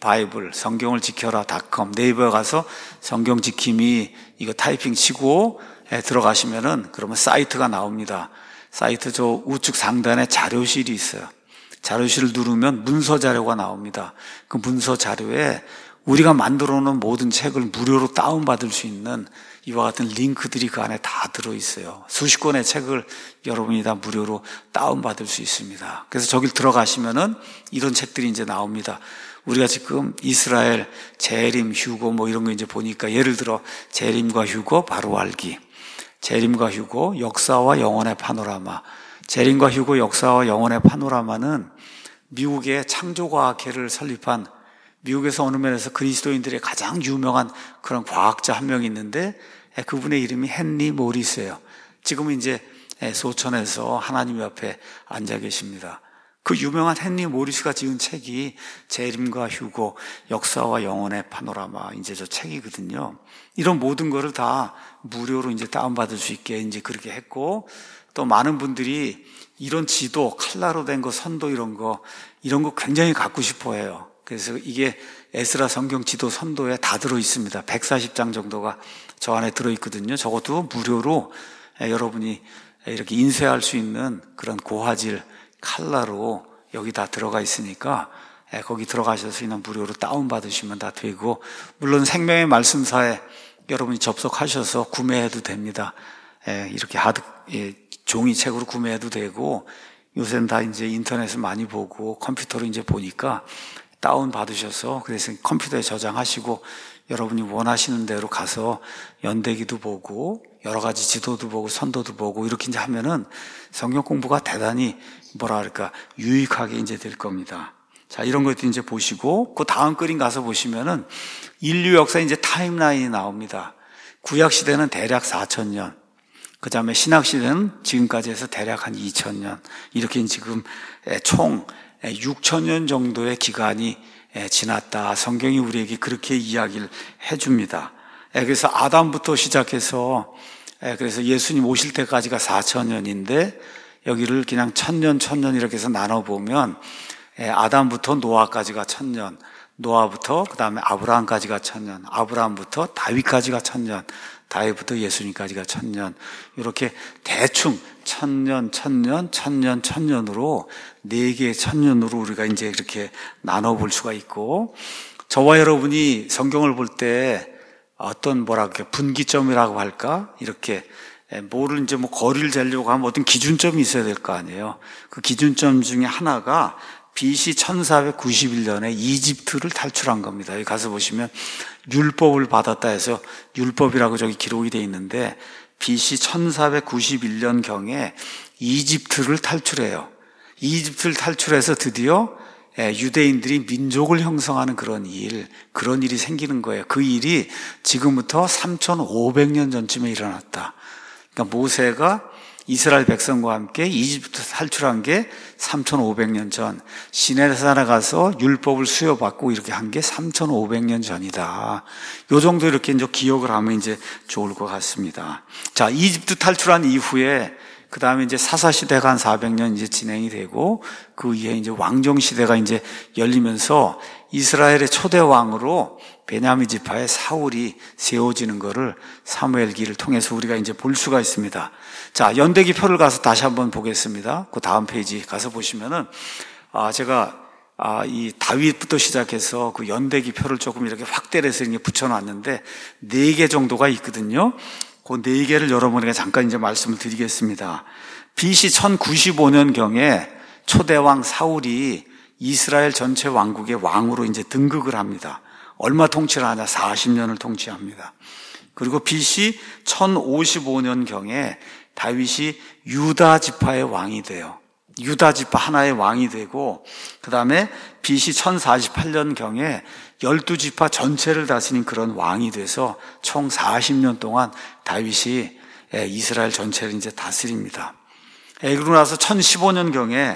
바이블 성경을 지켜라 닷컴 네이버에 가서 성경 지킴이 이거 타이핑 치고 들어가시면은 그러면 사이트가 나옵니다. 사이트 저 우측 상단에 자료실이 있어요. 자료실을 누르면 문서 자료가 나옵니다. 그 문서 자료에 우리가 만들어 놓은 모든 책을 무료로 다운받을 수 있는 이와 같은 링크들이 그 안에 다 들어있어요. 수십 권의 책을 여러분이 다 무료로 다운받을 수 있습니다. 그래서 저길 들어가시면은 이런 책들이 이제 나옵니다. 우리가 지금 이스라엘, 재림, 휴거 뭐 이런 거 이제 보니까 예를 들어 재림과 휴거 바로 알기, 재림과 휴거 역사와 영혼의 파노라마. 재림과 휴거 역사와 영혼의 파노라마는 미국의 창조과학회를 설립한 미국에서 어느 면에서 그리스도인들의 가장 유명한 그런 과학자 한 명이 있는데 그분의 이름이 헨리 모리스예요. 지금은 이제 소천에서 하나님 옆에 앉아 계십니다. 그 유명한 헨리 모리스가 지은 책이 재림과 휴거, 역사와 영혼의 파노라마 이제 저 책이거든요. 이런 모든 거를 다 무료로 이제 다운받을 수 있게 이제 그렇게 했고, 또 많은 분들이 이런 지도, 칼라로 된 거, 선도 이런 거, 이런 거 굉장히 갖고 싶어 해요. 그래서 이게 에스라 성경 지도 선도에 다 들어 있습니다. 백사십 장 정도가 저 안에 들어 있거든요. 저것도 무료로 여러분이 이렇게 인쇄할 수 있는 그런 고화질 칼라로 여기 다 들어가 있으니까 거기 들어가셔서 그냥 무료로 다운받으시면 다 되고, 물론 생명의 말씀사에 여러분이 접속하셔서 구매해도 됩니다. 이렇게 하드, 종이책으로 구매해도 되고, 요새는 다 이제 인터넷을 많이 보고 컴퓨터로 이제 보니까 다운 받으셔서 그래서 컴퓨터에 저장하시고 여러분이 원하시는 대로 가서 연대기도 보고 여러 가지 지도도 보고 선도도 보고 이렇게 이제 하면은 성경 공부가 대단히 뭐라 그럴까 유익하게 이제 될 겁니다. 자, 이런 것도 이제 보시고 그 다음 그림 가서 보시면은 인류 역사 이제 타임라인이 나옵니다. 구약 시대는 대략 사천 년. 그 다음에 신약 시대는 지금까지 해서 대략 한 이천 년. 이렇게 지금 총 육천 년 정도의 기간이 지났다. 성경이 우리에게 그렇게 이야기를 해줍니다. 그래서 아담부터 시작해서 그래서 예수님 오실 때까지가 사천 년인데 여기를 그냥 천년 천년 이렇게 해서 나눠보면 아담부터 노아까지가 천년, 노아부터 그 다음에 아브라함까지가 천년, 아브라함부터 다윗까지가 천년, 다윗부터 예수님까지가 천년, 이렇게 대충 천년, 천년, 천년, 천년으로 네 개의 천년으로 우리가 이제 이렇게 나눠볼 수가 있고, 저와 여러분이 성경을 볼 때 어떤 뭐라 그럴까 분기점이라고 할까 이렇게 뭐를 이제 뭐 거리를 재려고 하면 어떤 기준점이 있어야 될 거 아니에요. 그 기준점 중에 하나가 비씨 천사백구십일 년에 이집트를 탈출한 겁니다. 여기 가서 보시면 율법을 받았다 해서 율법이라고 저기 기록이 되어 있는데 비씨 천사백구십일 년경에 이집트를 탈출해요. 이집트를 탈출해서 드디어 유대인들이 민족을 형성하는 그런 일, 그런 일이 생기는 거예요. 그 일이 지금부터 삼천오백 년 전쯤에 일어났다. 그러니까 모세가 이스라엘 백성과 함께 이집트 탈출한 게 삼천오백 년 전, 시내산에 가서 율법을 수여받고 이렇게 한 게 삼천오백 년 전이다. 요 정도 이렇게 이제 기억을 하면 이제 좋을 것 같습니다. 자, 이집트 탈출한 이후에 그 다음에 이제 사사시대가 한 사백 년 이제 진행이 되고 그 이후에 이제 왕정시대가 이제 열리면서 이스라엘의 초대 왕으로 베냐민 지파의 사울이 세워지는 것을 사무엘기를 통해서 우리가 이제 볼 수가 있습니다. 자, 연대기 표를 가서 다시 한번 보겠습니다. 그 다음 페이지 가서 보시면은, 아, 제가, 아, 이 다윗부터 시작해서 그 연대기 표를 조금 이렇게 확대를 해서 이렇게 붙여놨는데, 네 개 정도가 있거든요. 그 네 개를 여러분에게 잠깐 이제 말씀을 드리겠습니다. 비씨 천구십오 년경에 초대왕 사울이 이스라엘 전체 왕국의 왕으로 이제 등극을 합니다. 얼마 통치를 하냐? 사십 년을 통치합니다. 그리고 비씨 천오십오 년경에 다윗이 유다 지파의 왕이 돼요. 유다 지파 하나의 왕이 되고, 그 다음에 비씨 천사십팔 년경에 열두 지파 전체를 다스린 그런 왕이 돼서 총 사십 년 동안 다윗이 이스라엘 전체를 이제 다스립니다. 그러고 나서 천십오 년경에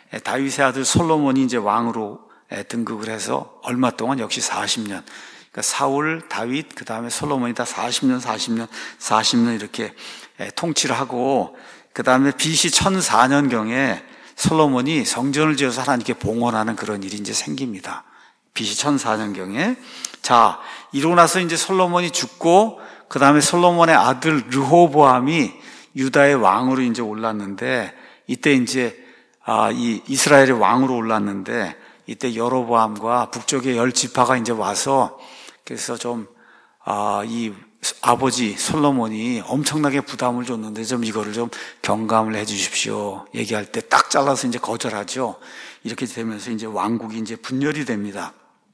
다윗의 아들 솔로몬이 이제 왕으로 등극을 해서 얼마 동안 역시 사십 년. 그러니까 사울, 다윗, 그 다음에 솔로몬이 다 사십 년, 사십 년, 사십 년 이렇게 통치를 하고, 그 다음에 비씨 천사 년경에 솔로몬이 성전을 지어서 하나님께 봉헌하는 그런 일이 이제 생깁니다. 비씨 천사 년경에. 자, 이러고 나서 이제 솔로몬이 죽고, 그 다음에 솔로몬의 아들 르호보암이 유다의 왕으로 이제 올랐는데, 이때 이제, 아, 이 이스라엘의 왕으로 올랐는데, 이때 여로보암과 북쪽의 열 지파가 이제 와서, 그래서 좀, 아, 이 아버지 솔로몬이 엄청나게 부담을 줬는데 좀 이거를 좀 경감을 해 주십시오. 얘기할 때 딱 잘라서 이제 거절하죠. 이렇게 되면서 이제 왕국이 이제 분열이 됩니다.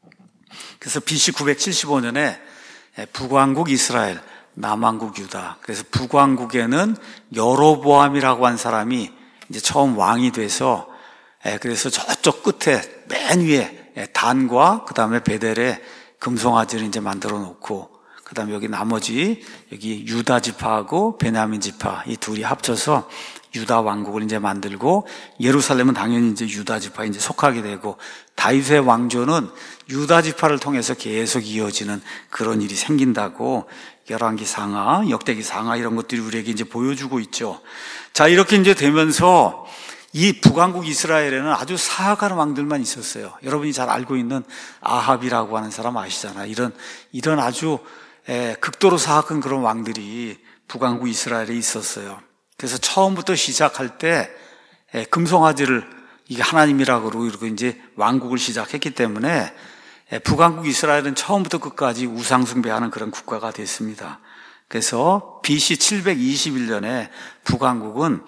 그래서 비씨 구백칠십오 년에 북왕국 이스라엘, 남왕국 유다. 그래서 북왕국에는 여로보암이라고 한 사람이 이제 처음 왕이 돼서, 그래서 저쪽 끝에 맨 위에 단과 그 다음에 베델에 금송아지를 이제 만들어 놓고, 그 다음에 여기 나머지 여기 유다 지파하고 베냐민 지파 이 둘이 합쳐서 유다 왕국을 이제 만들고, 예루살렘은 당연히 이제 유다 지파에 이제 속하게 되고, 다윗의 왕조는 유다 지파를 통해서 계속 이어지는 그런 일이 생긴다고 열왕기 상하, 역대기 상하 이런 것들이 우리에게 이제 보여주고 있죠. 자, 이렇게 이제 되면서 이 북왕국 이스라엘에는 아주 사악한 왕들만 있었어요. 여러분이 잘 알고 있는 아합이라고 하는 사람 아시잖아요. 이런 이런 아주 에, 극도로 사악한 그런 왕들이 북왕국 이스라엘에 있었어요. 그래서 처음부터 시작할 때 에, 금송아지를 이게 하나님이라고 그러고 이제 왕국을 시작했기 때문에 에, 북왕국 이스라엘은 처음부터 끝까지 우상 숭배하는 그런 국가가 됐습니다. 그래서 비씨 칠백이십일 년에 북왕국은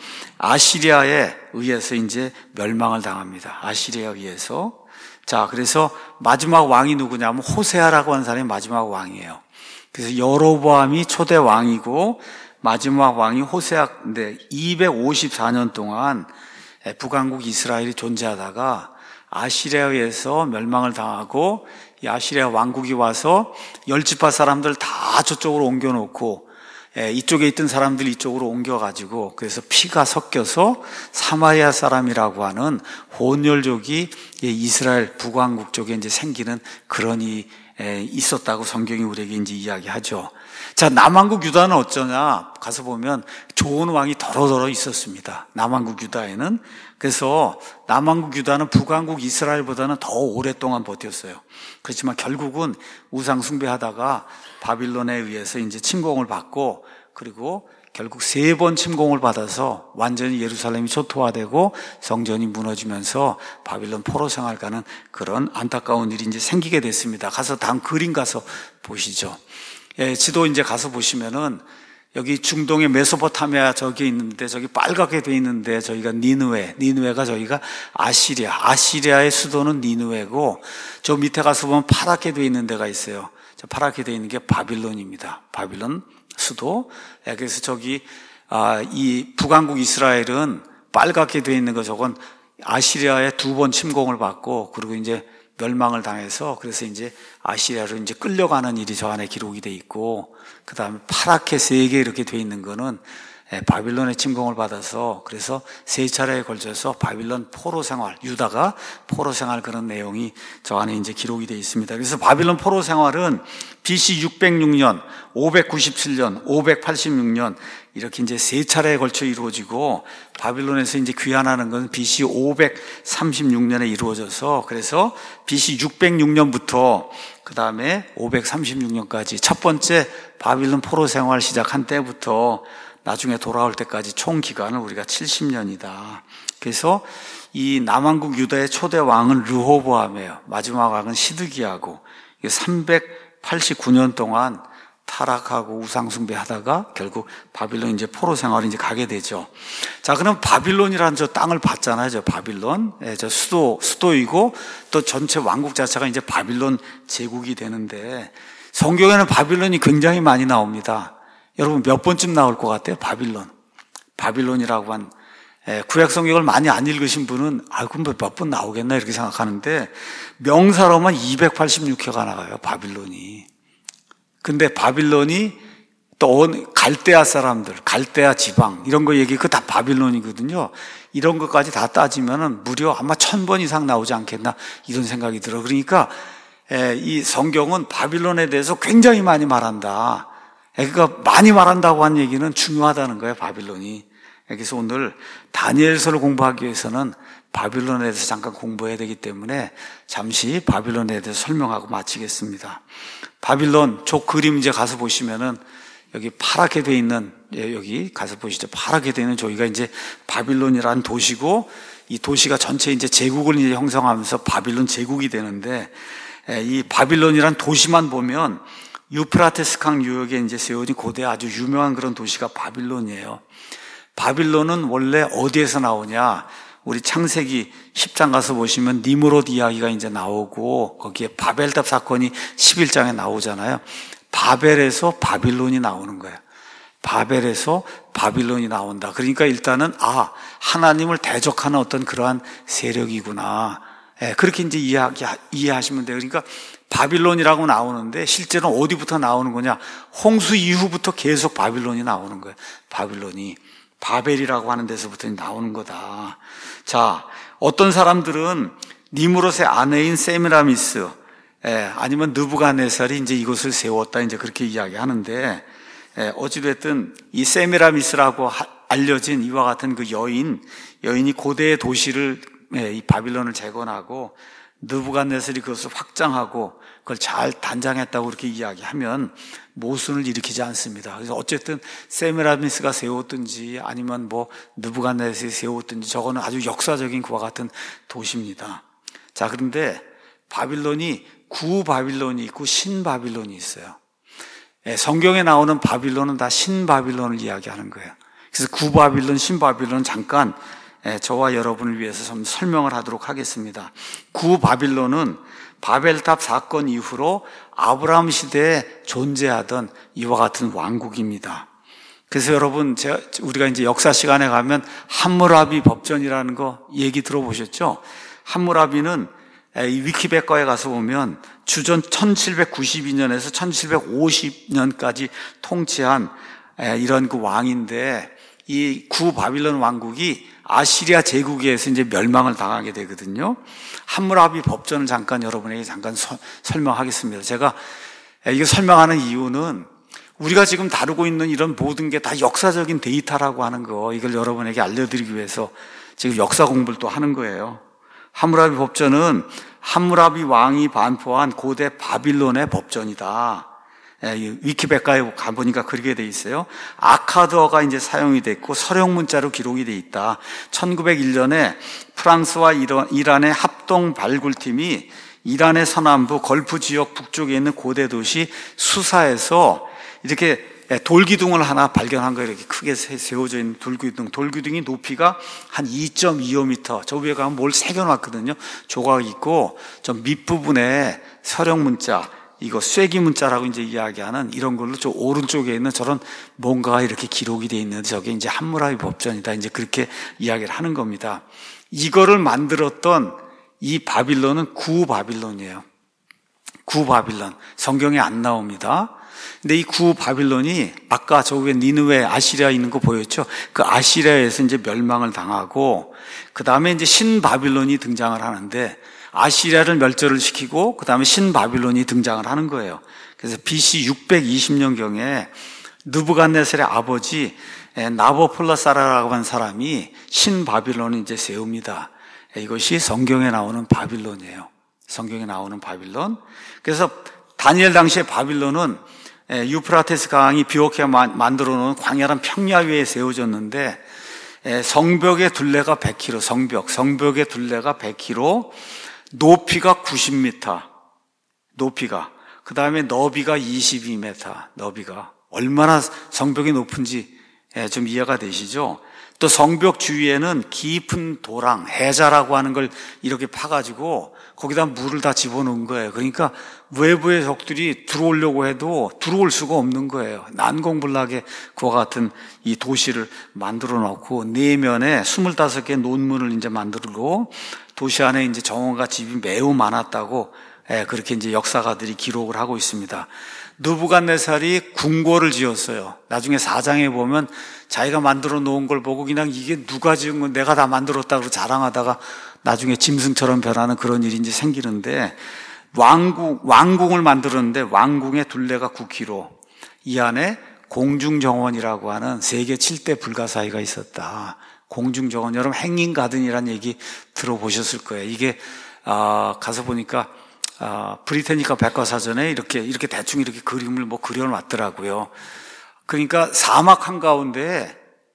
아시리아에 의해서 이제 멸망을 당합니다. 아시리아에 의해서. 자, 그래서 마지막 왕이 누구냐면 호세아라고 하는 사람이 마지막 왕이에요. 그래서 여로보암이 초대 왕이고 마지막 왕이 호세아인데 이백오십사 년 동안 북왕국 이스라엘이 존재하다가 아시리아에서 멸망을 당하고 이 아시리아 왕국이 와서 열 지파 사람들 다 저쪽으로 옮겨놓고 이쪽에 있던 사람들 이쪽으로 옮겨가지고 그래서 피가 섞여서 사마리아 사람이라고 하는 혼혈족이 이스라엘 북왕국 쪽에 이제 생기는 그런 이 있었다고 성경이 우리에게 이제 이야기하죠. 자, 남왕국 유다는 어쩌냐? 가서 보면 좋은 왕이 더러더러 있었습니다. 남왕국 유다에는. 그래서 남왕국 유다는 북왕국 이스라엘보다는 더 오랫동안 버텼어요. 그렇지만 결국은 우상 숭배하다가 바빌론에 의해서 이제 침공을 받고, 그리고 결국 세 번 침공을 받아서 완전히 예루살렘이 초토화되고 성전이 무너지면서 바빌론 포로 생활 가는 그런 안타까운 일이 이제 생기게 됐습니다. 가서 다음 그림 가서 보시죠. 예, 지도 이제 가서 보시면은 여기 중동의 메소포타미아 저기 있는데 저기 빨갛게 돼 있는데 저기가 니느웨, 니느웨가 저기가 아시리아, 아시리아의 수도는 니느웨고 저 밑에 가서 보면 파랗게 돼 있는 데가 있어요. 저 파랗게 돼 있는 게 바빌론입니다. 바빌론 수도. 예, 그래서 저기 아, 이 북왕국 이스라엘은 빨갛게 돼 있는 거 저건 아시리아에 두 번 침공을 받고 그리고 이제 멸망을 당해서 그래서 이제 아시리아로 이제 끌려가는 일이 저 안에 기록이 돼 있고, 그 다음에 파랗게 세 개 이렇게 돼 있는 거는 바빌론의 침공을 받아서 그래서 세 차례에 걸쳐서 바빌론 포로 생활, 유다가 포로 생활 그런 내용이 저 안에 이제 기록이 돼 있습니다. 그래서 바빌론 포로 생활은 비씨 육백육 년, 오백구십칠 년, 오백팔십육 년 이렇게 이제 세 차례에 걸쳐 이루어지고, 바빌론에서 이제 귀환하는 건 비씨 오백삼십육 년에 이루어져서 그래서 비씨 육백육 년부터 그 다음에 오백삼십육 년까지 첫 번째 바빌론 포로 생활 시작한 때부터 나중에 돌아올 때까지 총 기간을 우리가 칠십 년이다. 그래서 이 남왕국 유다의 초대 왕은 르호보암이에요. 마지막 왕은 시드기야고 삼백팔십구 년 동안 타락하고 우상숭배하다가 결국 바빌론 이제 포로 생활을 이제 가게 되죠. 자, 그럼 바빌론이라는 저 땅을 봤잖아요. 저 바빌론, 예, 저 수도 수도이고 또 전체 왕국 자체가 이제 바빌론 제국이 되는데 성경에는 바빌론이 굉장히 많이 나옵니다. 여러분 몇 번쯤 나올 것 같아요? 바빌론. 바빌론이라고 한 예, 구약 성경을 많이 안 읽으신 분은 아, 그럼 몇 번 나오겠나 이렇게 생각하는데 명사로만 이백팔십육 회가 나가요. 바빌론이. 근데 바빌론이 또 갈대아 사람들, 갈대아 지방 이런 거 얘기 그 다 바빌론이거든요. 이런 것까지 다 따지면은 무려 아마 천 번 이상 나오지 않겠나 이런 생각이 들어. 그러니까 예, 이 성경은 바빌론에 대해서 굉장히 많이 말한다. 그러니까 많이 말한다고 한 얘기는 중요하다는 거예요, 바빌론이. 그래서 오늘 다니엘서를 공부하기 위해서는 바빌론에 대해서 잠깐 공부해야 되기 때문에 잠시 바빌론에 대해서 설명하고 마치겠습니다. 바빌론 저 그림 이제 가서 보시면은 여기 파랗게 돼 있는, 예, 여기 가서 보시죠. 파랗게 돼 있는 저기가 이제 바빌론이라는 도시고, 이 도시가 전체 이제 제국을 이제 형성하면서 바빌론 제국이 되는데, 예, 이 바빌론이라는 도시만 보면 유프라테스 강 유역에 이제 세워진 고대 아주 유명한 그런 도시가 바빌론이에요. 바빌론은 원래 어디에서 나오냐? 우리 창세기 십 장 가서 보시면 니므롯 이야기가 이제 나오고, 거기에 바벨탑 사건이 십일 장에 나오잖아요. 바벨에서 바빌론이 나오는 거예요. 바벨에서 바빌론이 나온다. 그러니까 일단은 아, 하나님을 대적하는 어떤 그러한 세력이구나. 예, 그렇게 이제 이해하기, 이해하시면 돼요. 그러니까 바빌론이라고 나오는데 실제로 어디부터 나오는 거냐? 홍수 이후부터 계속 바빌론이 나오는 거예요. 바빌론이 바벨이라고 하는 데서부터 나오는 거다. 자, 어떤 사람들은 니므롯의 아내인 세미라미스, 예, 아니면 느부갓네살이 이제 이곳을 세웠다, 이제 그렇게 이야기하는데, 예, 어찌됐든 이 세미라미스라고 하, 알려진 이와 같은 그 여인, 여인이 고대의 도시를, 예, 이 바빌론을 재건하고 느부갓네살이 그것을 확장하고 그걸 잘 단장했다고 그렇게 이야기하면 모순을 일으키지 않습니다. 그래서 어쨌든 세미라미스가 세웠든지 아니면 뭐 느부갓네살이 세웠든지 저거는 아주 역사적인 그와 같은 도시입니다. 자, 그런데 바빌론이 구 바빌론이 있고 신 바빌론이 있어요. 예, 성경에 나오는 바빌론은 다 신 바빌론을 이야기하는 거예요. 그래서 구 바빌론, 신 바빌론은 잠깐 예, 저와 여러분을 위해서 좀 설명을 하도록 하겠습니다. 구 바빌론은 바벨탑 사건 이후로 아브라함 시대에 존재하던 이와 같은 왕국입니다. 그래서 여러분, 제가, 우리가 이제 역사 시간에 가면 함무라비 법전이라는 거 얘기 들어보셨죠? 함무라비는 이 위키백과에 가서 보면 주전 천칠백구십이 년에서 천칠백오십 년까지 통치한 이런 그 왕인데, 이 구 바빌론 왕국이 아시리아 제국에 의해서 이제 멸망을 당하게 되거든요. 함무라비 법전을 잠깐 여러분에게 잠깐 서, 설명하겠습니다. 제가 이거 설명하는 이유는 우리가 지금 다루고 있는 이런 모든 게 다 역사적인 데이터라고 하는 거, 이걸 여러분에게 알려드리기 위해서 지금 역사 공부를 또 하는 거예요. 함무라비 법전은 함무라비 왕이 반포한 고대 바빌론의 법전이다. 위키백과에 가보니까 그렇게 돼 있어요. 아카드어가 이제 사용이 됐고 서령 문자로 기록이 돼 있다. 천구백일 년에 프랑스와 이란의 합동 발굴팀이 이란의 서남부 걸프 지역 북쪽에 있는 고대 도시 수사에서 이렇게 돌기둥을 하나 발견한 거예요. 이렇게 크게 세워져 있는 돌기둥. 돌기둥이 높이가 한 이 점 이오 미터. 저 위에 가면 뭘 새겨놨거든요. 조각이 있고, 저 밑부분에 서령 문자, 이거 쐐기 문자라고 이제 이야기하는 이런 걸로 저 오른쪽에 있는 저런 뭔가가 이렇게 기록이 돼 있는데 저게 이제 함무라비 법전이다. 이제 그렇게 이야기를 하는 겁니다. 이거를 만들었던 이 바빌론은 구 바빌론이에요. 구 바빌론. 성경에 안 나옵니다. 근데 이 구 바빌론이 아까 저 위에 니느웨 아시리아 있는 거 보였죠? 그 아시리아에서 이제 멸망을 당하고, 그 다음에 이제 신 바빌론이 등장을 하는데, 아시리아를 멸절을 시키고 그 다음에 신 바빌론이 등장을 하는 거예요. 그래서 비씨 육백이십 년경에 느부갓네살의 아버지 나보폴라사라라고 하는 사람이 신 바빌론을 이제 세웁니다. 이것이 성경에 나오는 바빌론이에요. 성경에 나오는 바빌론. 그래서 다니엘 당시의 바빌론은 유프라테스 강이 비옥해 만들어 놓은 광야란 평야 위에 세워졌는데, 성벽의 둘레가 백 킬로미터, 성벽, 성벽의 둘레가 백 킬로미터, 높이가 구십 미터, 높이가. 그 다음에 너비가 이십이 미터, 너비가. 얼마나 성벽이 높은지 좀 이해가 되시죠? 또 성벽 주위에는 깊은 도랑, 해자라고 하는 걸 이렇게 파가지고 거기다 물을 다 집어넣은 거예요. 그러니까 외부의 적들이 들어오려고 해도 들어올 수가 없는 거예요. 난공불락의 그와 같은 이 도시를 만들어 놓고 내면에 스물다섯 개 논문을 이제 만들고 도시 안에 이제 정원과 집이 매우 많았다고 그렇게 이제 역사가들이 기록을 하고 있습니다. 느부갓네살이 궁궐을 지었어요. 나중에 사 장에 보면 자기가 만들어 놓은 걸 보고 그냥 이게 누가 지은 건 내가 다 만들었다고 자랑하다가 나중에 짐승처럼 변하는 그런 일이 이제 생기는데, 왕궁, 왕궁을 만들었는데 왕궁의 둘레가 구 킬로미터, 이 안에 공중정원이라고 하는 세계 칠 대 불가사의가 있었다. 공중정원. 여러분 행인 가든이라는 얘기 들어보셨을 거예요. 이게 아, 가서 보니까 아, 브리테니카 백과사전에 이렇게 이렇게 대충 이렇게 그림을 뭐 그려놨더라고요. 그러니까 사막 한가운데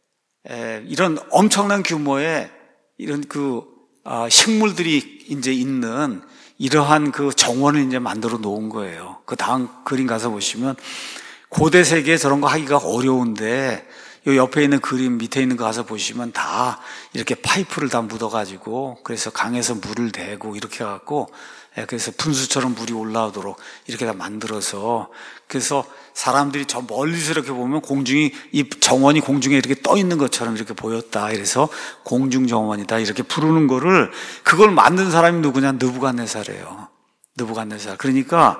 에, 이런 엄청난 규모의 이런 그 아, 식물들이 이제 있는 이러한 그 정원을 이제 만들어 놓은 거예요. 그 다음 그림 가서 보시면 고대 세계에 저런 거 하기가 어려운데 요 옆에 있는 그림 밑에 있는 거 가서 보시면 다 이렇게 파이프를 다 묻어가지고 그래서 강에서 물을 대고 이렇게 해갖고 그래서 분수처럼 물이 올라오도록 이렇게 다 만들어서 그래서 사람들이 저 멀리서 이렇게 보면 공중이 이 정원이 공중에 이렇게 떠 있는 것처럼 이렇게 보였다. 그래서 공중정원이다 이렇게 부르는 거를 그걸 만든 사람이 누구냐? 느부갓네살이에요. 느부갓네살. 그러니까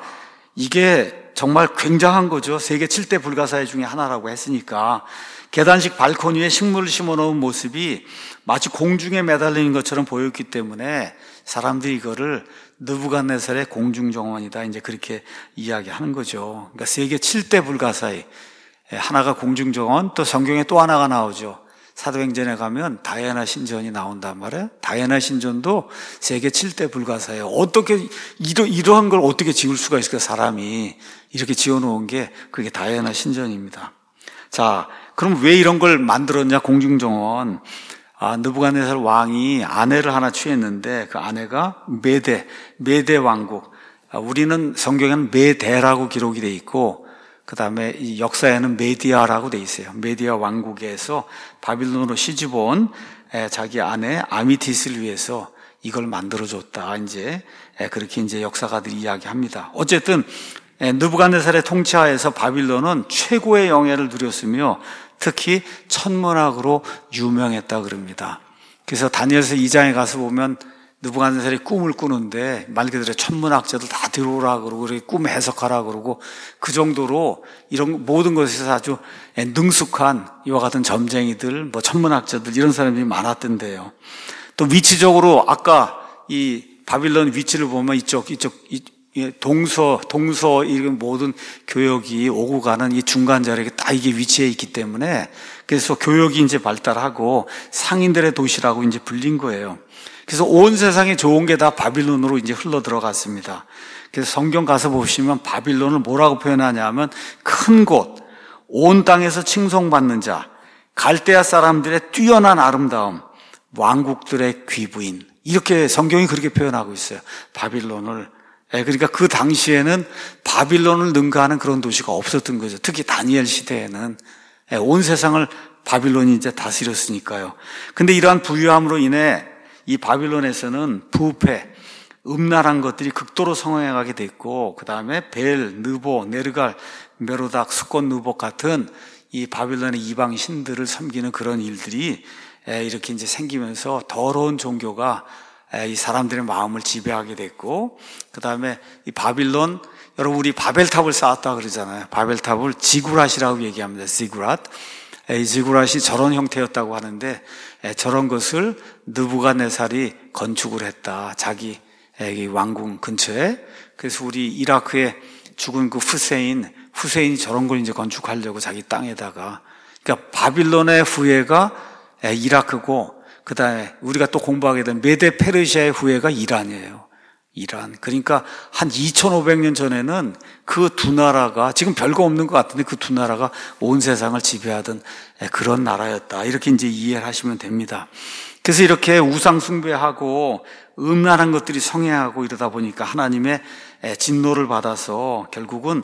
이게 정말 굉장한 거죠. 세계 칠 대 불가사의 중에 하나라고 했으니까 계단식 발코니에 식물을 심어놓은 모습이 마치 공중에 매달리는 것처럼 보였기 때문에 사람들이 이거를 느부갓네살의 공중정원이다 이제 그렇게 이야기하는 거죠. 그러니까 세계 칠 대 불가사의 하나가 공중정원, 또 성경에 또 하나가 나오죠. 사도행전에 가면 다이애나 신전이 나온단 말이에요. 다이애나 신전도 세계 칠 대 불가사예요. 어떻게 이러, 이러한 걸 어떻게 지을 수가 있을까? 사람이 이렇게 지어놓은 게 그게 다이애나 신전입니다. 자, 그럼 왜 이런 걸 만들었냐? 공중정원. 아, 느부갓네살 왕이 아내를 하나 취했는데 그 아내가 메대, 메대 왕국. 아, 우리는 성경에는 메대라고 기록이 돼 있고 그 다음에 이 역사에는 메디아라고 돼 있어요. 메디아 왕국에서 바빌론으로 시집온 자기 아내 아미티스를 위해서 이걸 만들어줬다. 이제 그렇게 이제 역사가들이 이야기합니다. 어쨌든 느부갓네살의 통치하에서 바빌론은 최고의 영예를 누렸으며 특히 천문학으로 유명했다 그럽니다. 그래서 다니엘서 이 장에 가서 보면 느부갓네살이 꿈을 꾸는데 말 그대로 천문학자들 다 들어오라 그러고 꿈 해석하라 그러고 그 정도로 이런 모든 것에서 아주 능숙한 이와 같은 점쟁이들, 뭐 천문학자들 이런 사람들이 많았던데요. 또 위치적으로 아까 이 바빌론 위치를 보면 이쪽 이쪽 이 동서, 동서, 이런 모든 교역이 오고 가는 이 중간 자리에 딱 이게 위치해 있기 때문에 그래서 교역이 이제 발달하고 상인들의 도시라고 이제 불린 거예요. 그래서 온 세상에 좋은 게 다 바빌론으로 이제 흘러 들어갔습니다. 그래서 성경 가서 보시면 바빌론을 뭐라고 표현하냐면 큰 곳, 온 땅에서 칭송받는 자, 갈대아 사람들의 뛰어난 아름다움, 왕국들의 귀부인. 이렇게 성경이 그렇게 표현하고 있어요. 바빌론을. 그러니까 그 당시에는 바빌론을 능가하는 그런 도시가 없었던 거죠. 특히 다니엘 시대에는 온 세상을 바빌론이 이제 다스렸으니까요. 근데 이러한 부유함으로 인해 이 바빌론에서는 부패, 음란한 것들이 극도로 성행하게 됐고, 그 다음에 벨, 느보, 네르갈, 메로닥, 수콘, 누복 같은 이 바빌론의 이방 신들을 섬기는 그런 일들이 이렇게 이제 생기면서 더러운 종교가 이 사람들의 마음을 지배하게 됐고, 그 다음에 이 바빌론, 여러분 우리 바벨탑을 쌓았다 그러잖아요. 바벨탑을 지구랏이라고 얘기합니다. 지구랏. 이 지구랏이 저런 형태였다고 하는데 저런 것을 느부갓네살이 건축을 했다. 자기 왕궁 근처에. 그래서 우리 이라크에 죽은 그 후세인, 후세인이 저런 걸 이제 건축하려고 자기 땅에다가. 그러니까 바빌론의 후예가 이라크고, 그 다음에 우리가 또 공부하게 된 메데 페르시아의 후예가 이란이에요. 이란. 그러니까 한 이천오백 년 전에는 그 두 나라가, 지금 별거 없는 것 같은데 그 두 나라가 온 세상을 지배하던 그런 나라였다. 이렇게 이제 이해를 하시면 됩니다. 그래서 이렇게 우상 숭배하고 음란한 것들이 성행하고 이러다 보니까 하나님의 진노를 받아서 결국은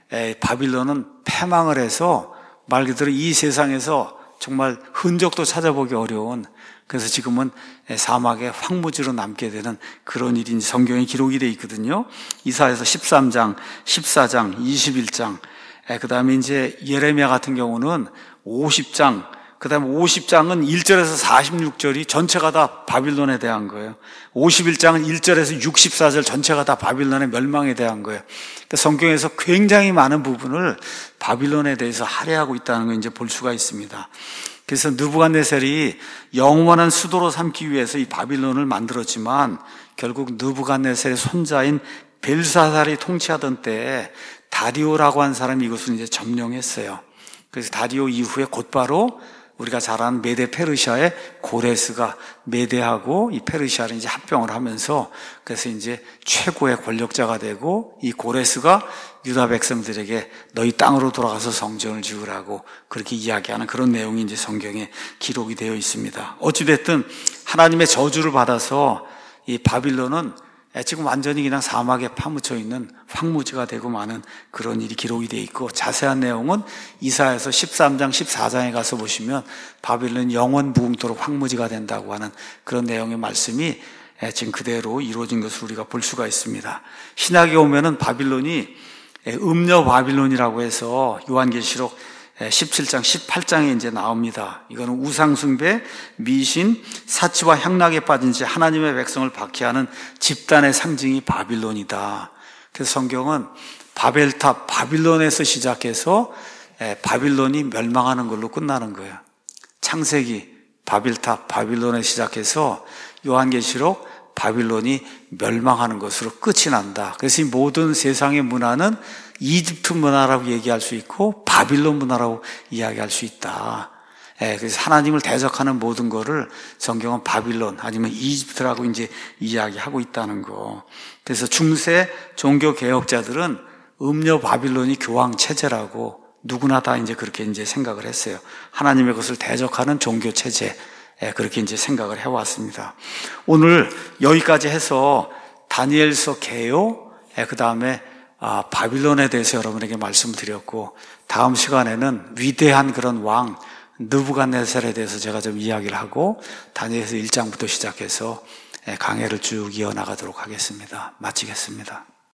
바빌론은 패망을 해서 말 그대로 이 세상에서 정말 흔적도 찾아보기 어려운, 그래서 지금은 사막에 황무지로 남게 되는 그런 일이 성경에 기록이 되어 있거든요. 이사야서 십삼 장, 십사 장, 이십일 장, 그 다음에 이제 예레미야 같은 경우는 오십 장, 그 다음에 오십 장은 일 절에서 사십육 절이 전체가 다 바빌론에 대한 거예요. 오십일 장은 일 절에서 육십사 절 전체가 다 바빌론의 멸망에 대한 거예요. 그러니까 성경에서 굉장히 많은 부분을 바빌론에 대해서 할애하고 있다는 걸 이제 볼 수가 있습니다. 그래서 느부갓네살이 영원한 수도로 삼기 위해서 이 바빌론을 만들었지만 결국 느부갓네살의 손자인 벨사살이 통치하던 때에 다리오라고 한 사람이 이것을 이제 점령했어요. 그래서 다리오 이후에 곧바로 우리가 잘 아는 메데 페르시아의 고레스가 메데하고 이 페르시아를 이제 합병을 하면서 그래서 이제 최고의 권력자가 되고 이 고레스가 유다 백성들에게 너희 땅으로 돌아가서 성전을 지으라고 그렇게 이야기하는 그런 내용이 이제 성경에 기록이 되어 있습니다. 어찌됐든 하나님의 저주를 받아서 이 바빌론은 지금 완전히 그냥 사막에 파묻혀 있는 황무지가 되고 마는 그런 일이 기록이 되어 있고, 자세한 내용은 이사야서 십삼 장 십사 장에 가서 보시면 바빌론이 영원 무궁토록 황무지가 된다고 하는 그런 내용의 말씀이 지금 그대로 이루어진 것을 우리가 볼 수가 있습니다. 신약에 오면은 바빌론이 음녀 바빌론이라고 해서 요한계시록 십칠 장, 십팔 장에 이제 나옵니다. 이거는 우상숭배, 미신, 사치와 향락에 빠진 채 하나님의 백성을 박해하는 집단의 상징이 바빌론이다. 그래서 성경은 바벨탑, 바빌론에서 시작해서 바빌론이 멸망하는 걸로 끝나는 거예요. 창세기, 바벨탑, 바빌론에 시작해서 요한계시록, 바빌론이 멸망하는 것으로 끝이 난다. 그래서 이 모든 세상의 문화는 이집트 문화라고 얘기할 수 있고 바빌론 문화라고 이야기할 수 있다. 예, 그래서 하나님을 대적하는 모든 거를 성경은 바빌론 아니면 이집트라고 이제 이야기하고 있다는 거. 그래서 중세 종교 개혁자들은 음녀 바빌론이 교황 체제라고 누구나 다 이제 그렇게 이제 생각을 했어요. 하나님의 것을 대적하는 종교 체제. 예, 그렇게 이제 생각을 해왔습니다. 오늘 여기까지 해서 다니엘서 개요, 예, 그 다음에 아, 바빌론에 대해서 여러분에게 말씀드렸고, 다음 시간에는 위대한 그런 왕 느부갓네살에 대해서 제가 좀 이야기를 하고 다니엘서 일 장부터 시작해서 강해를 쭉 이어나가도록 하겠습니다. 마치겠습니다.